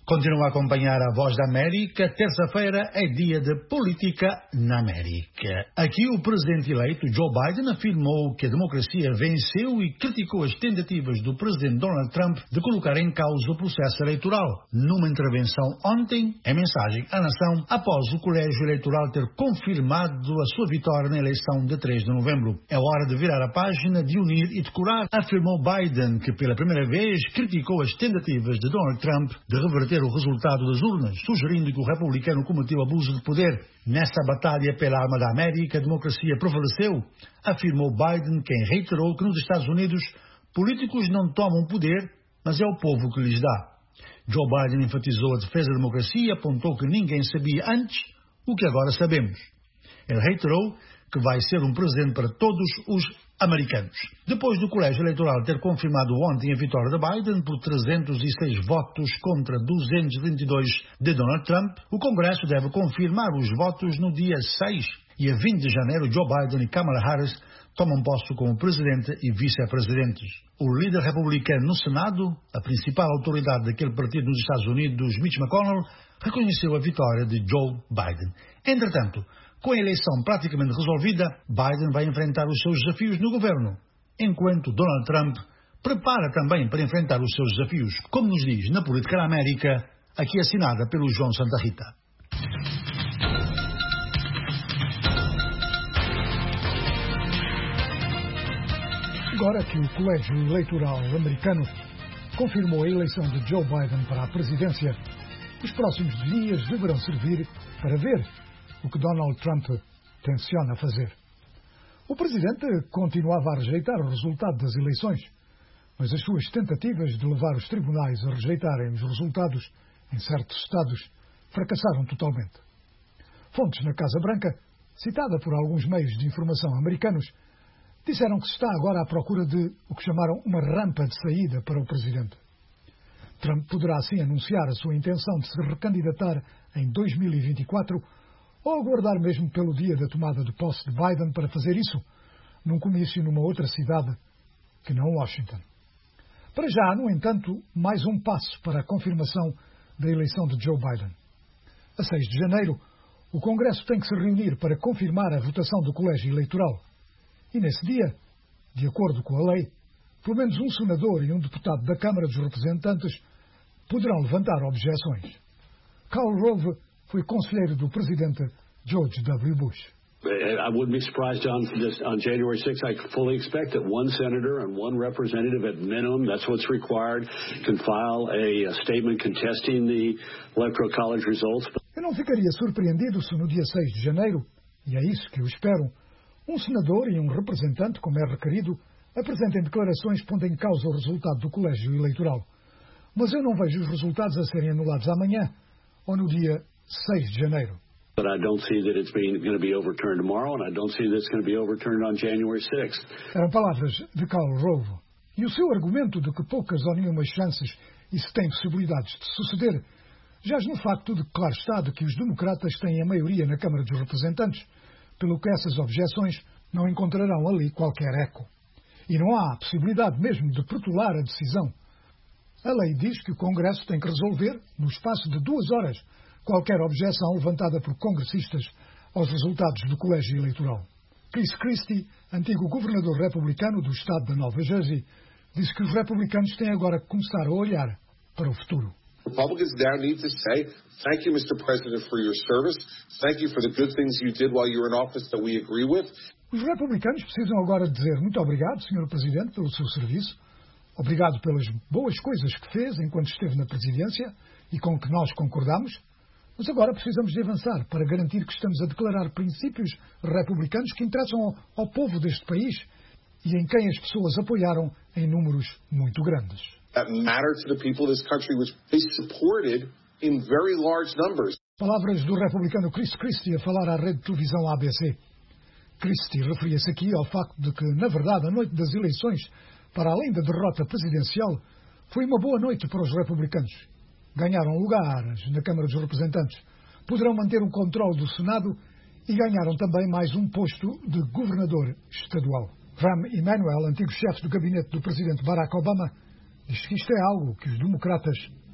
Speaker 14: Continua a acompanhar a Voz da América. Terça-feira é dia de política na América. Aqui o presidente eleito, Joe Biden, afirmou que a democracia venceu e criticou as tentativas do presidente Donald Trump de colocar em causa o processo eleitoral. Numa intervenção ontem, em mensagem à nação, após o colégio eleitoral ter confirmado a sua vitória na eleição de 3 de novembro. É hora de virar a página, de unir e de curar, afirmou Biden, que pela primeira vez criticou as tentativas de Donald Trump de reverter o resultado das urnas, sugerindo que o republicano cometeu abuso de poder. Nesta batalha pela alma da América, a democracia prevaleceu, afirmou Biden, quem reiterou que nos Estados Unidos políticos não tomam poder, mas é o povo que lhes dá. Joe Biden enfatizou a defesa da democracia, apontou que ninguém sabia antes o que agora sabemos. Ele reiterou que vai ser um presente para todos os americanos. Depois do colégio eleitoral ter confirmado ontem a vitória de Biden por 306 votos contra 222 de Donald Trump, o Congresso deve confirmar os votos no dia 6 e a 20 de janeiro Joe Biden e Kamala Harris tomam posse como presidente e vice-presidentes. O líder republicano no Senado, a principal autoridade daquele partido nos Estados Unidos, Mitch McConnell, reconheceu a vitória de Joe Biden. Entretanto, com a eleição praticamente resolvida, Biden vai enfrentar os seus desafios no governo, enquanto Donald Trump prepara também para enfrentar os seus desafios, como nos diz na Política na América, aqui assinada pelo João Santa Rita.
Speaker 1: Agora que o colégio eleitoral americano confirmou a eleição de Joe Biden para a presidência, os próximos dias deverão servir para ver o que Donald Trump tenciona fazer. O presidente continuava a rejeitar o resultado das eleições, mas as suas tentativas de levar os tribunais a rejeitarem os resultados em certos estados fracassaram totalmente. Fontes na Casa Branca, citada por alguns meios de informação americanos, disseram que se está agora à procura de o que chamaram uma rampa de saída para o presidente. Trump poderá assim anunciar a sua intenção de se recandidatar em 2024 ou aguardar mesmo pelo dia da tomada de posse de Biden para fazer isso, num comício numa outra cidade que não Washington. Para já há, no entanto, mais um passo para a confirmação da eleição de Joe Biden. A 6 de janeiro, o Congresso tem que se reunir para confirmar a votação do colégio eleitoral. E nesse dia, de acordo com a lei, pelo menos um senador e um deputado da Câmara dos Representantes poderão levantar objeções. Karl Rove foi conselheiro do presidente George W. Bush.
Speaker 10: I wouldn't be surprised, John, on January 6th, I fully expect that one senator and one representative at minimum, that's what's required, can file a statement contesting the Electoral College results.
Speaker 1: Eu não ficaria surpreendido se no dia 6 de janeiro, e é isso que eu espero, um senador e um representante, como é requerido, apresentem declarações pondo em causa o resultado do colégio eleitoral. Mas eu não vejo os resultados a serem anulados amanhã ou no dia 6 de janeiro.
Speaker 10: But I don't see that it's going to be overturned tomorrow, and I don't see that it's going to be overturned on January 6th.
Speaker 1: Eram palavras de Karl Rove. E o seu argumento de que poucas ou nenhumas chances isso tem possibilidades de suceder jaz no facto de que, claro está, de que os democratas têm a maioria na Câmara dos Representantes, pelo que essas objeções não encontrarão ali qualquer eco. E não há a possibilidade mesmo de protelar a decisão. A lei diz que o Congresso tem que resolver, no espaço de 2 horas, qualquer objeção levantada por congressistas aos resultados do colégio eleitoral. Chris Christie, antigo governador republicano do estado da Nova Jersey, disse que os republicanos têm agora que começar a olhar para o futuro.
Speaker 9: Republicans now need to say, thank you, Mr. President, for your service. Thank you for the good things you did while you were in office that we agree with.
Speaker 1: Os republicanos precisam agora dizer muito obrigado, Sr. Presidente, pelo seu serviço. Obrigado pelas boas coisas que fez enquanto esteve na presidência e com que nós concordamos. Mas agora precisamos de avançar para garantir que estamos a declarar princípios republicanos que interessam ao povo deste país e em quem as pessoas apoiaram em números muito grandes.
Speaker 9: That matter to the people of this country, which they supported in very large numbers.
Speaker 1: Palavras do republicano Chris Christie a falar à rede de televisão ABC. Christie referia-se aqui ao facto de que, na verdade, a noite das eleições, para além da derrota presidencial, foi uma boa noite para os republicanos. Ganharam lugares na Câmara dos Representantes, poderão manter o controle do Senado e ganharam também mais um posto de governador estadual. Rahm Emanuel, antigo chefe do gabinete do presidente Barack Obama, diz que isto é algo que os democratas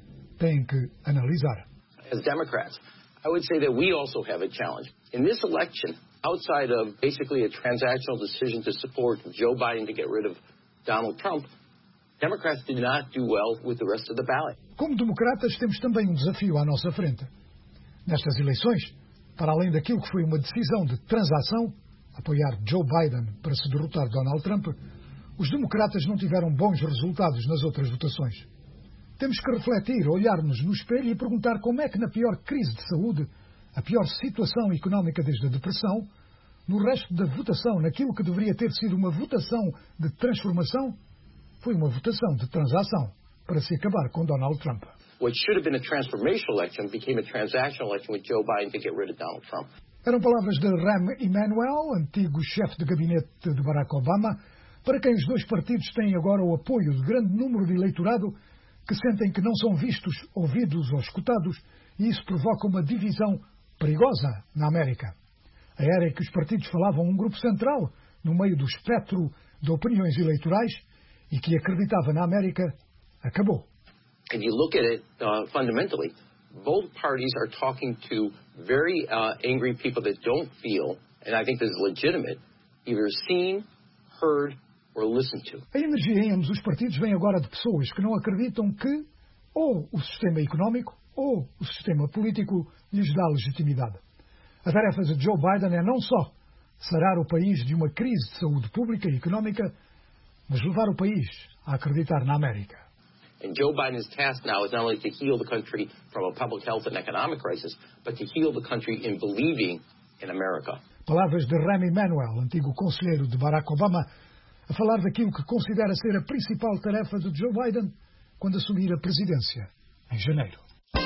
Speaker 1: têm que analisar.
Speaker 11: As Democrats, I would say that we also have a challenge. In this election, outside of basically a transactional decision to support Joe Biden to get rid of Donald Trump, Democrats did not do well with the rest of the ballot.
Speaker 1: Como democratas, temos também um desafio à nossa frente. Nestas eleições, para além daquilo que foi uma decisão de transação, apoiar Joe Biden para se derrotar Donald Trump, os democratas não tiveram bons resultados nas outras votações. Temos que refletir, olhar-nos no espelho e perguntar como é que na pior crise de saúde, a pior situação económica desde a depressão, no resto da votação, naquilo que deveria ter sido uma votação de transformação, foi uma votação de transação para se acabar com Donald Trump.
Speaker 11: What should have been a transformational election became a transactional election with Joe Biden to get rid of Donald Trump.
Speaker 1: Eram palavras de Rahm Emanuel, antigo chefe de gabinete de Barack Obama, para quem os dois partidos têm agora o apoio de grande número de eleitorado que sentem que não são vistos, ouvidos ou escutados, e isso provoca uma divisão perigosa na América. A era em que os partidos falavam um grupo central no meio do espectro de opiniões eleitorais e que acreditava na América, acabou.
Speaker 11: And you look at it fundamentally, both parties are talking to very angry people that don't feel, and I think this is legitimate, either seen, heard, or listened to.
Speaker 1: A energia em ambos os partidos vem agora de pessoas que não acreditam que ou o sistema económico ou o sistema político lhes dá legitimidade. A tarefa de Joe Biden é não só sarar o país de uma crise de saúde pública e económica, mas levar o país a acreditar na América.
Speaker 11: And Joe Biden's task now is not only to heal the country from a public health and economic crisis, but to heal the country in believing in America.
Speaker 1: Palavras de Rahm Emanuel, antigo conselheiro de Barack Obama, a falar daquilo que considera ser a principal tarefa de Joe Biden quando assumir a presidência em janeiro.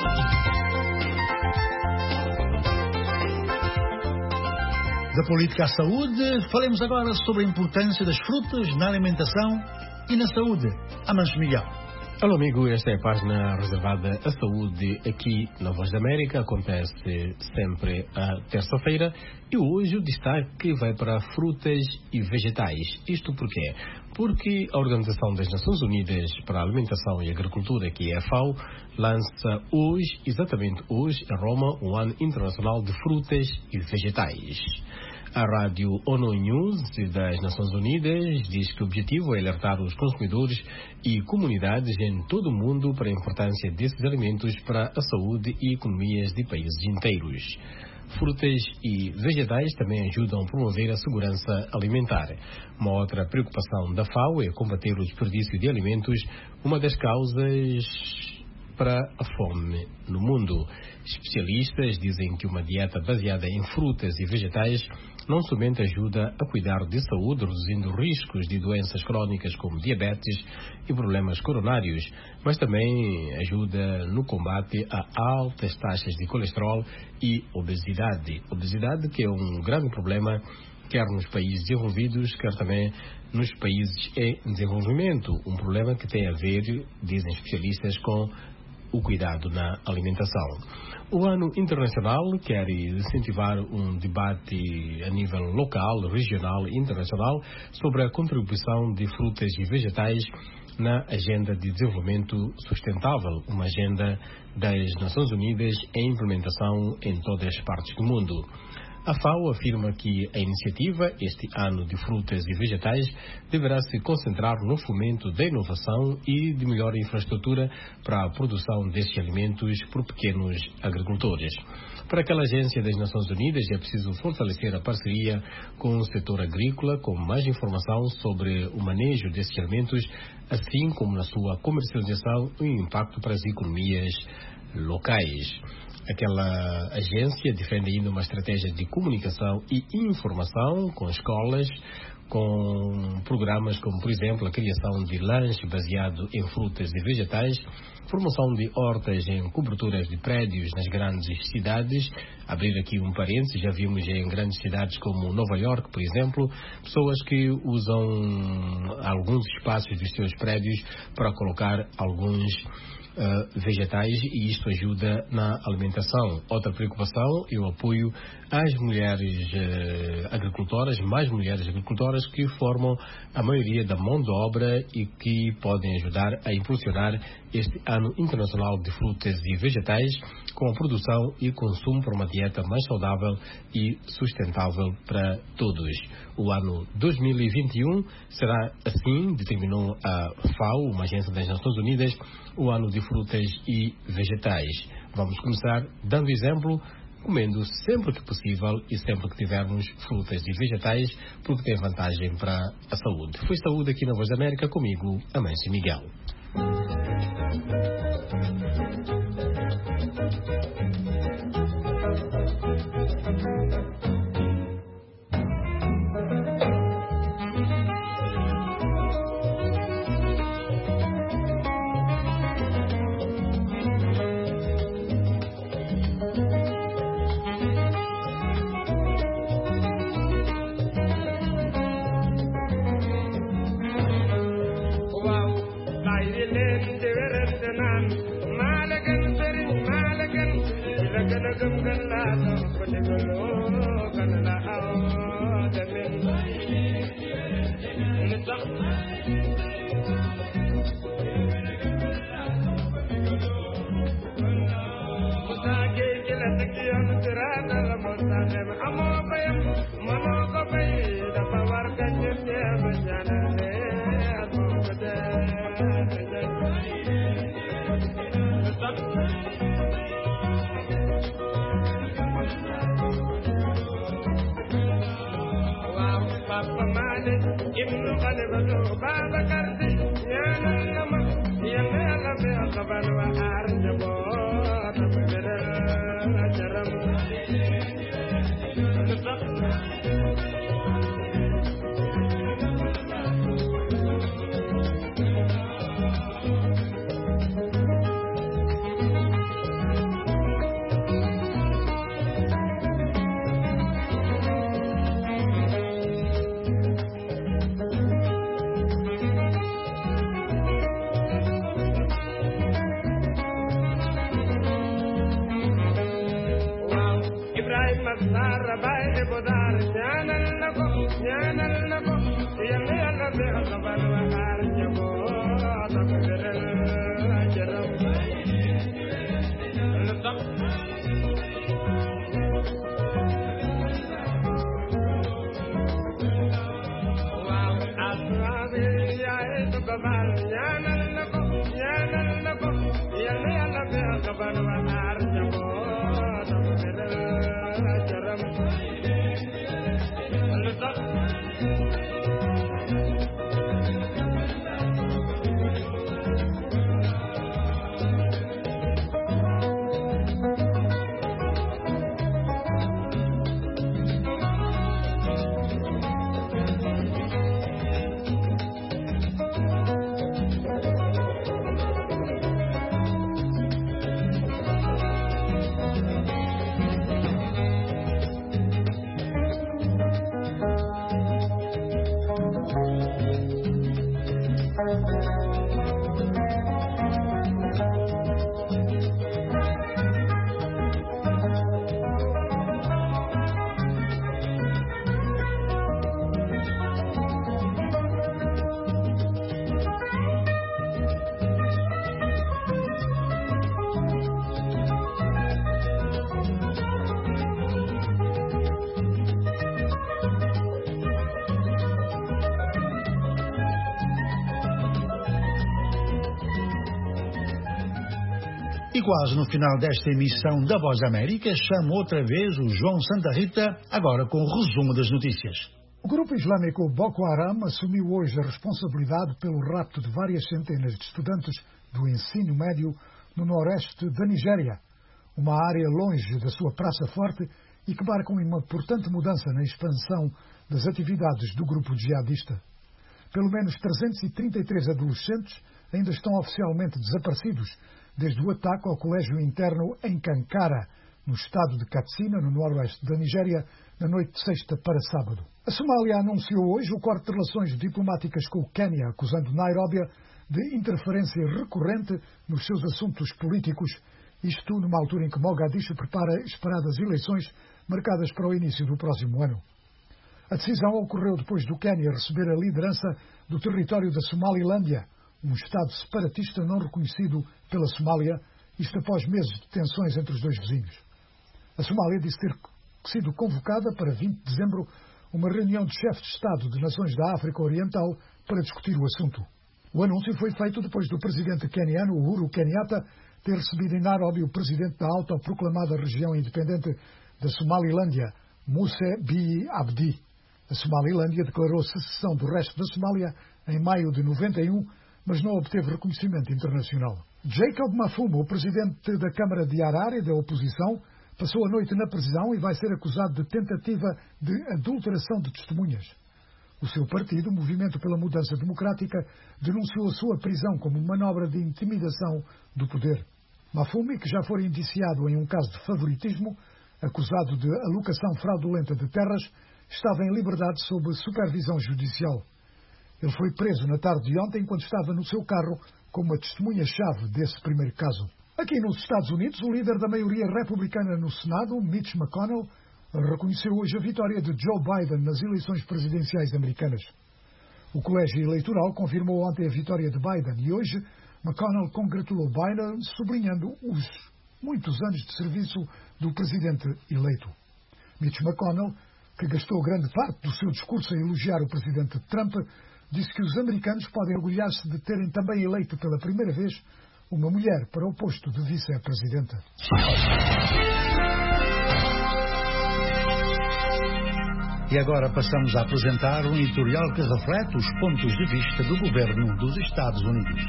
Speaker 14: Da política à saúde, falemos agora sobre a importância das frutas na alimentação e na saúde. Amancio Miguel.
Speaker 2: Alô amigo, esta é a página reservada à saúde aqui na Voz da América. Acontece sempre à terça-feira e hoje o destaque vai para frutas e vegetais. Isto porquê? Porque a Organização das Nações Unidas para a Alimentação e Agricultura, que é a FAO, lança hoje, exatamente hoje, em Roma, o Ano Internacional de Frutas e Vegetais. A rádio ONU News das Nações Unidas diz que o objetivo é alertar os consumidores e comunidades em todo o mundo para a importância desses alimentos para a saúde e economias de países inteiros. Frutas e vegetais também ajudam a promover a segurança alimentar. Uma outra preocupação da FAO é combater o desperdício de alimentos, uma das causas para a fome no mundo. Especialistas dizem que uma dieta baseada em frutas e vegetais não somente ajuda a cuidar de saúde, reduzindo riscos de doenças crónicas como diabetes e problemas coronários, mas também ajuda no combate a altas taxas de colesterol e obesidade. Obesidade que é um grande problema, quer nos países desenvolvidos, quer também nos países em desenvolvimento. Um problema que tem a ver, dizem especialistas, com o cuidado na alimentação. O Ano Internacional quer incentivar um debate a nível local, regional e internacional sobre a contribuição de frutas e vegetais na Agenda de Desenvolvimento Sustentável, uma agenda das Nações Unidas em implementação em todas as partes do mundo. A FAO afirma que a iniciativa, este ano de frutas e vegetais, deverá se concentrar no fomento da inovação e de melhor infraestrutura para a produção destes alimentos por pequenos agricultores. Para aquela agência das Nações Unidas é preciso fortalecer a parceria com o setor agrícola, com mais informação sobre o manejo destes alimentos, assim como na sua comercialização e o impacto para as economias locais. Aquela agência defende ainda uma estratégia de comunicação e informação com escolas, com programas como, por exemplo, a criação de lanche baseado em frutas e vegetais, promoção de hortas em coberturas de prédios nas grandes cidades. Abrir aqui um parênteses, já vimos em grandes cidades como Nova York, por exemplo, pessoas que usam alguns espaços dos seus prédios para colocar alguns vegetais, e isto ajuda na alimentação. Outra preocupação é o apoio às mulheres agricultoras, mais mulheres agricultoras que formam a maioria da mão de obra e que podem ajudar a impulsionar este Ano Internacional de Frutas e Vegetais, com a produção e consumo para uma dieta mais saudável e sustentável para todos. O ano 2021 será, assim, determinou a FAO, uma agência das Nações Unidas, o Ano de Frutas e Vegetais. Vamos começar dando exemplo, comendo sempre que possível e sempre que tivermos frutas e vegetais, porque tem vantagem para a saúde. Foi Saúde aqui na Voz da América, comigo, Amâncio Miguel.
Speaker 14: E quase no final desta emissão da Voz da América, chamo outra vez o João Santa Rita, agora com o resumo das notícias.
Speaker 1: O grupo islâmico Boko Haram assumiu hoje a responsabilidade pelo rapto de várias centenas de estudantes do ensino médio no noroeste da Nigéria, uma área longe da sua praça forte e que marca uma importante mudança na expansão das atividades do grupo jihadista. Pelo menos 333 adolescentes ainda estão oficialmente desaparecidos desde o ataque ao colégio interno em Kankara, no estado de Katsina, no noroeste da Nigéria, na noite de sexta para sábado. A Somália anunciou hoje o corte de relações diplomáticas com o Quênia, acusando Nairóbi de interferência recorrente nos seus assuntos políticos, isto numa altura em que Mogadishu prepara esperadas eleições marcadas para o início do próximo ano. A decisão ocorreu depois do Quênia receber a liderança do território da Somalilândia, um Estado separatista não reconhecido pela Somália, isto após meses de tensões entre os dois vizinhos. A Somália disse ter sido convocada para 20 de dezembro uma reunião de chefes de Estado de nações da África Oriental para discutir o assunto. O anúncio foi feito depois do presidente queniano Uhuru Kenyatta ter recebido em Nairobi o presidente da autoproclamada região independente da Somalilândia, Muse Bihi Abdi. A Somalilândia declarou secessão do resto da Somália em maio de 91, mas não obteve reconhecimento internacional. Jacob Mafumo, o presidente da Câmara de Harare da oposição, passou a noite na prisão e vai ser acusado de tentativa de adulteração de testemunhas. O seu partido, Movimento pela Mudança Democrática, denunciou a sua prisão como manobra de intimidação do poder. Mafumo, que já foi indiciado em um caso de favoritismo, acusado de alocação fraudulenta de terras, estava em liberdade sob supervisão judicial. Ele foi preso na tarde de ontem enquanto estava no seu carro como a testemunha-chave desse primeiro caso. Aqui nos Estados Unidos, o líder da maioria republicana no Senado, Mitch McConnell, reconheceu hoje a vitória de Joe Biden nas eleições presidenciais americanas. O colégio eleitoral confirmou ontem a vitória de Biden e hoje McConnell congratulou Biden, sublinhando os muitos anos de serviço do presidente eleito. Mitch McConnell, que gastou grande parte do seu discurso a elogiar o presidente Trump, disse que os americanos podem orgulhar-se de terem também eleito pela primeira vez uma mulher para o posto de vice-presidenta.
Speaker 14: E agora passamos a apresentar um editorial que reflete os pontos de vista do governo dos Estados Unidos.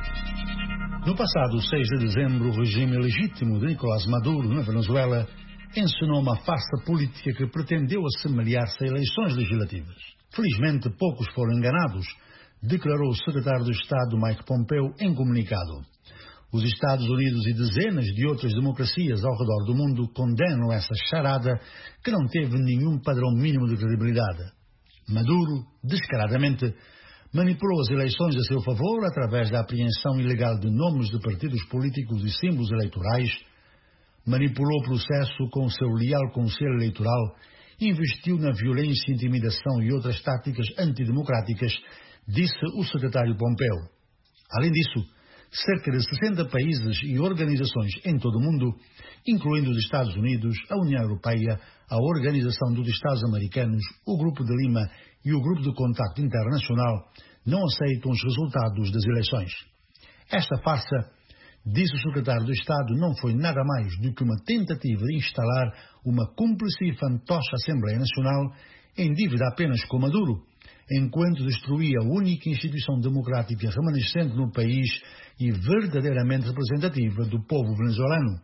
Speaker 14: No passado 6 de dezembro, o regime legítimo de Nicolás Maduro, na Venezuela, encenou uma farsa política que pretendeu assemelhar-se a eleições legislativas. Felizmente, poucos foram enganados, declarou o secretário de Estado Mike Pompeo em comunicado. Os Estados Unidos e dezenas de outras democracias ao redor do mundo condenam essa charada que não teve nenhum padrão mínimo de credibilidade. Maduro, descaradamente, manipulou as eleições a seu favor através da apreensão ilegal de nomes de partidos políticos e símbolos eleitorais, manipulou o processo com o seu leal conselho eleitoral, investiu na violência, intimidação e outras táticas antidemocráticas, disse o secretário Pompeo. Além disso, cerca de 60 países e organizações em todo o mundo, incluindo os Estados Unidos, a União Europeia, a Organização dos Estados Americanos, o Grupo de Lima e o Grupo de Contacto Internacional, não aceitam os resultados das eleições. Esta farsa, disse o secretário de Estado, não foi nada mais do que uma tentativa de instalar uma cúmplice e fantoche Assembleia Nacional em dívida apenas com Maduro, enquanto destruía a única instituição democrática remanescente no país e verdadeiramente representativa do povo venezuelano.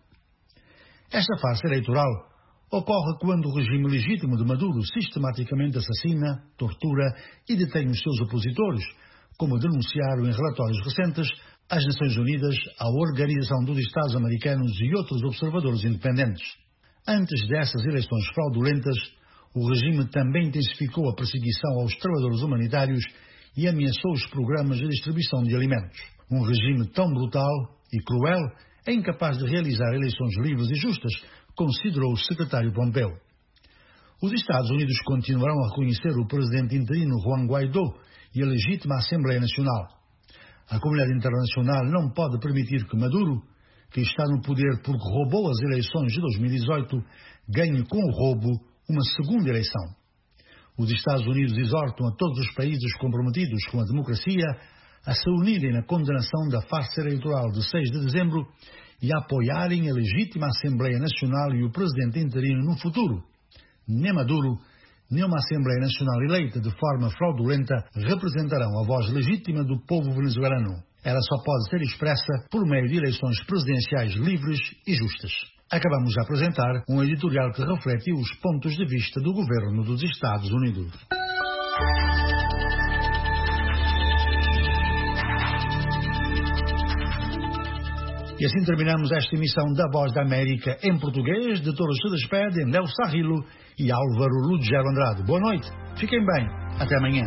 Speaker 14: Esta farsa eleitoral ocorre quando o regime legítimo de Maduro sistematicamente assassina, tortura e detém os seus opositores, como denunciaram em relatórios recentes as Nações Unidas, a Organização dos Estados Americanos e outros observadores independentes. Antes dessas eleições fraudulentas, o regime também intensificou a perseguição aos trabalhadores humanitários e ameaçou os programas de distribuição de alimentos. Um regime tão brutal e cruel é incapaz de realizar eleições livres e justas, considerou o secretário Pompeo. Os Estados Unidos continuarão a reconhecer o presidente interino Juan Guaidó e a legítima Assembleia Nacional. A comunidade internacional não pode permitir que Maduro, que está no poder porque roubou as eleições de 2018, ganhe com o roubo uma segunda eleição. Os Estados Unidos exortam a todos os países comprometidos com a democracia a se unirem na condenação da farsa eleitoral de 6 de dezembro e a apoiarem a legítima Assembleia Nacional e o presidente interino no futuro. Nem Maduro, nem uma Assembleia Nacional eleita de forma fraudulenta representarão a voz legítima do povo venezuelano. Ela só pode ser expressa por meio de eleições presidenciais livres e justas. Acabamos de apresentar um editorial que reflete os pontos de vista do governo dos Estados Unidos. E assim terminamos esta emissão da Voz da América em português. De todos se despedem Léo Sarrilo e Álvaro Lugero Andrade. Boa noite, fiquem bem, até amanhã.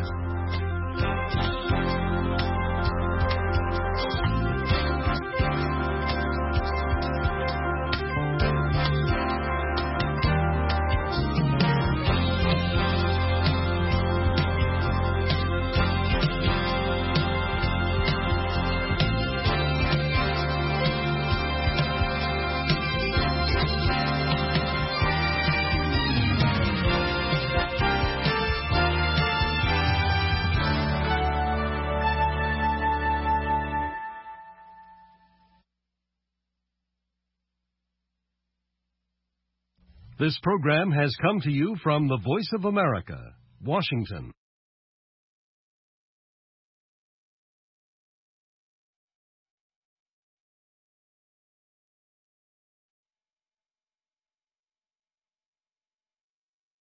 Speaker 5: This program has come to you from the Voice of America, Washington.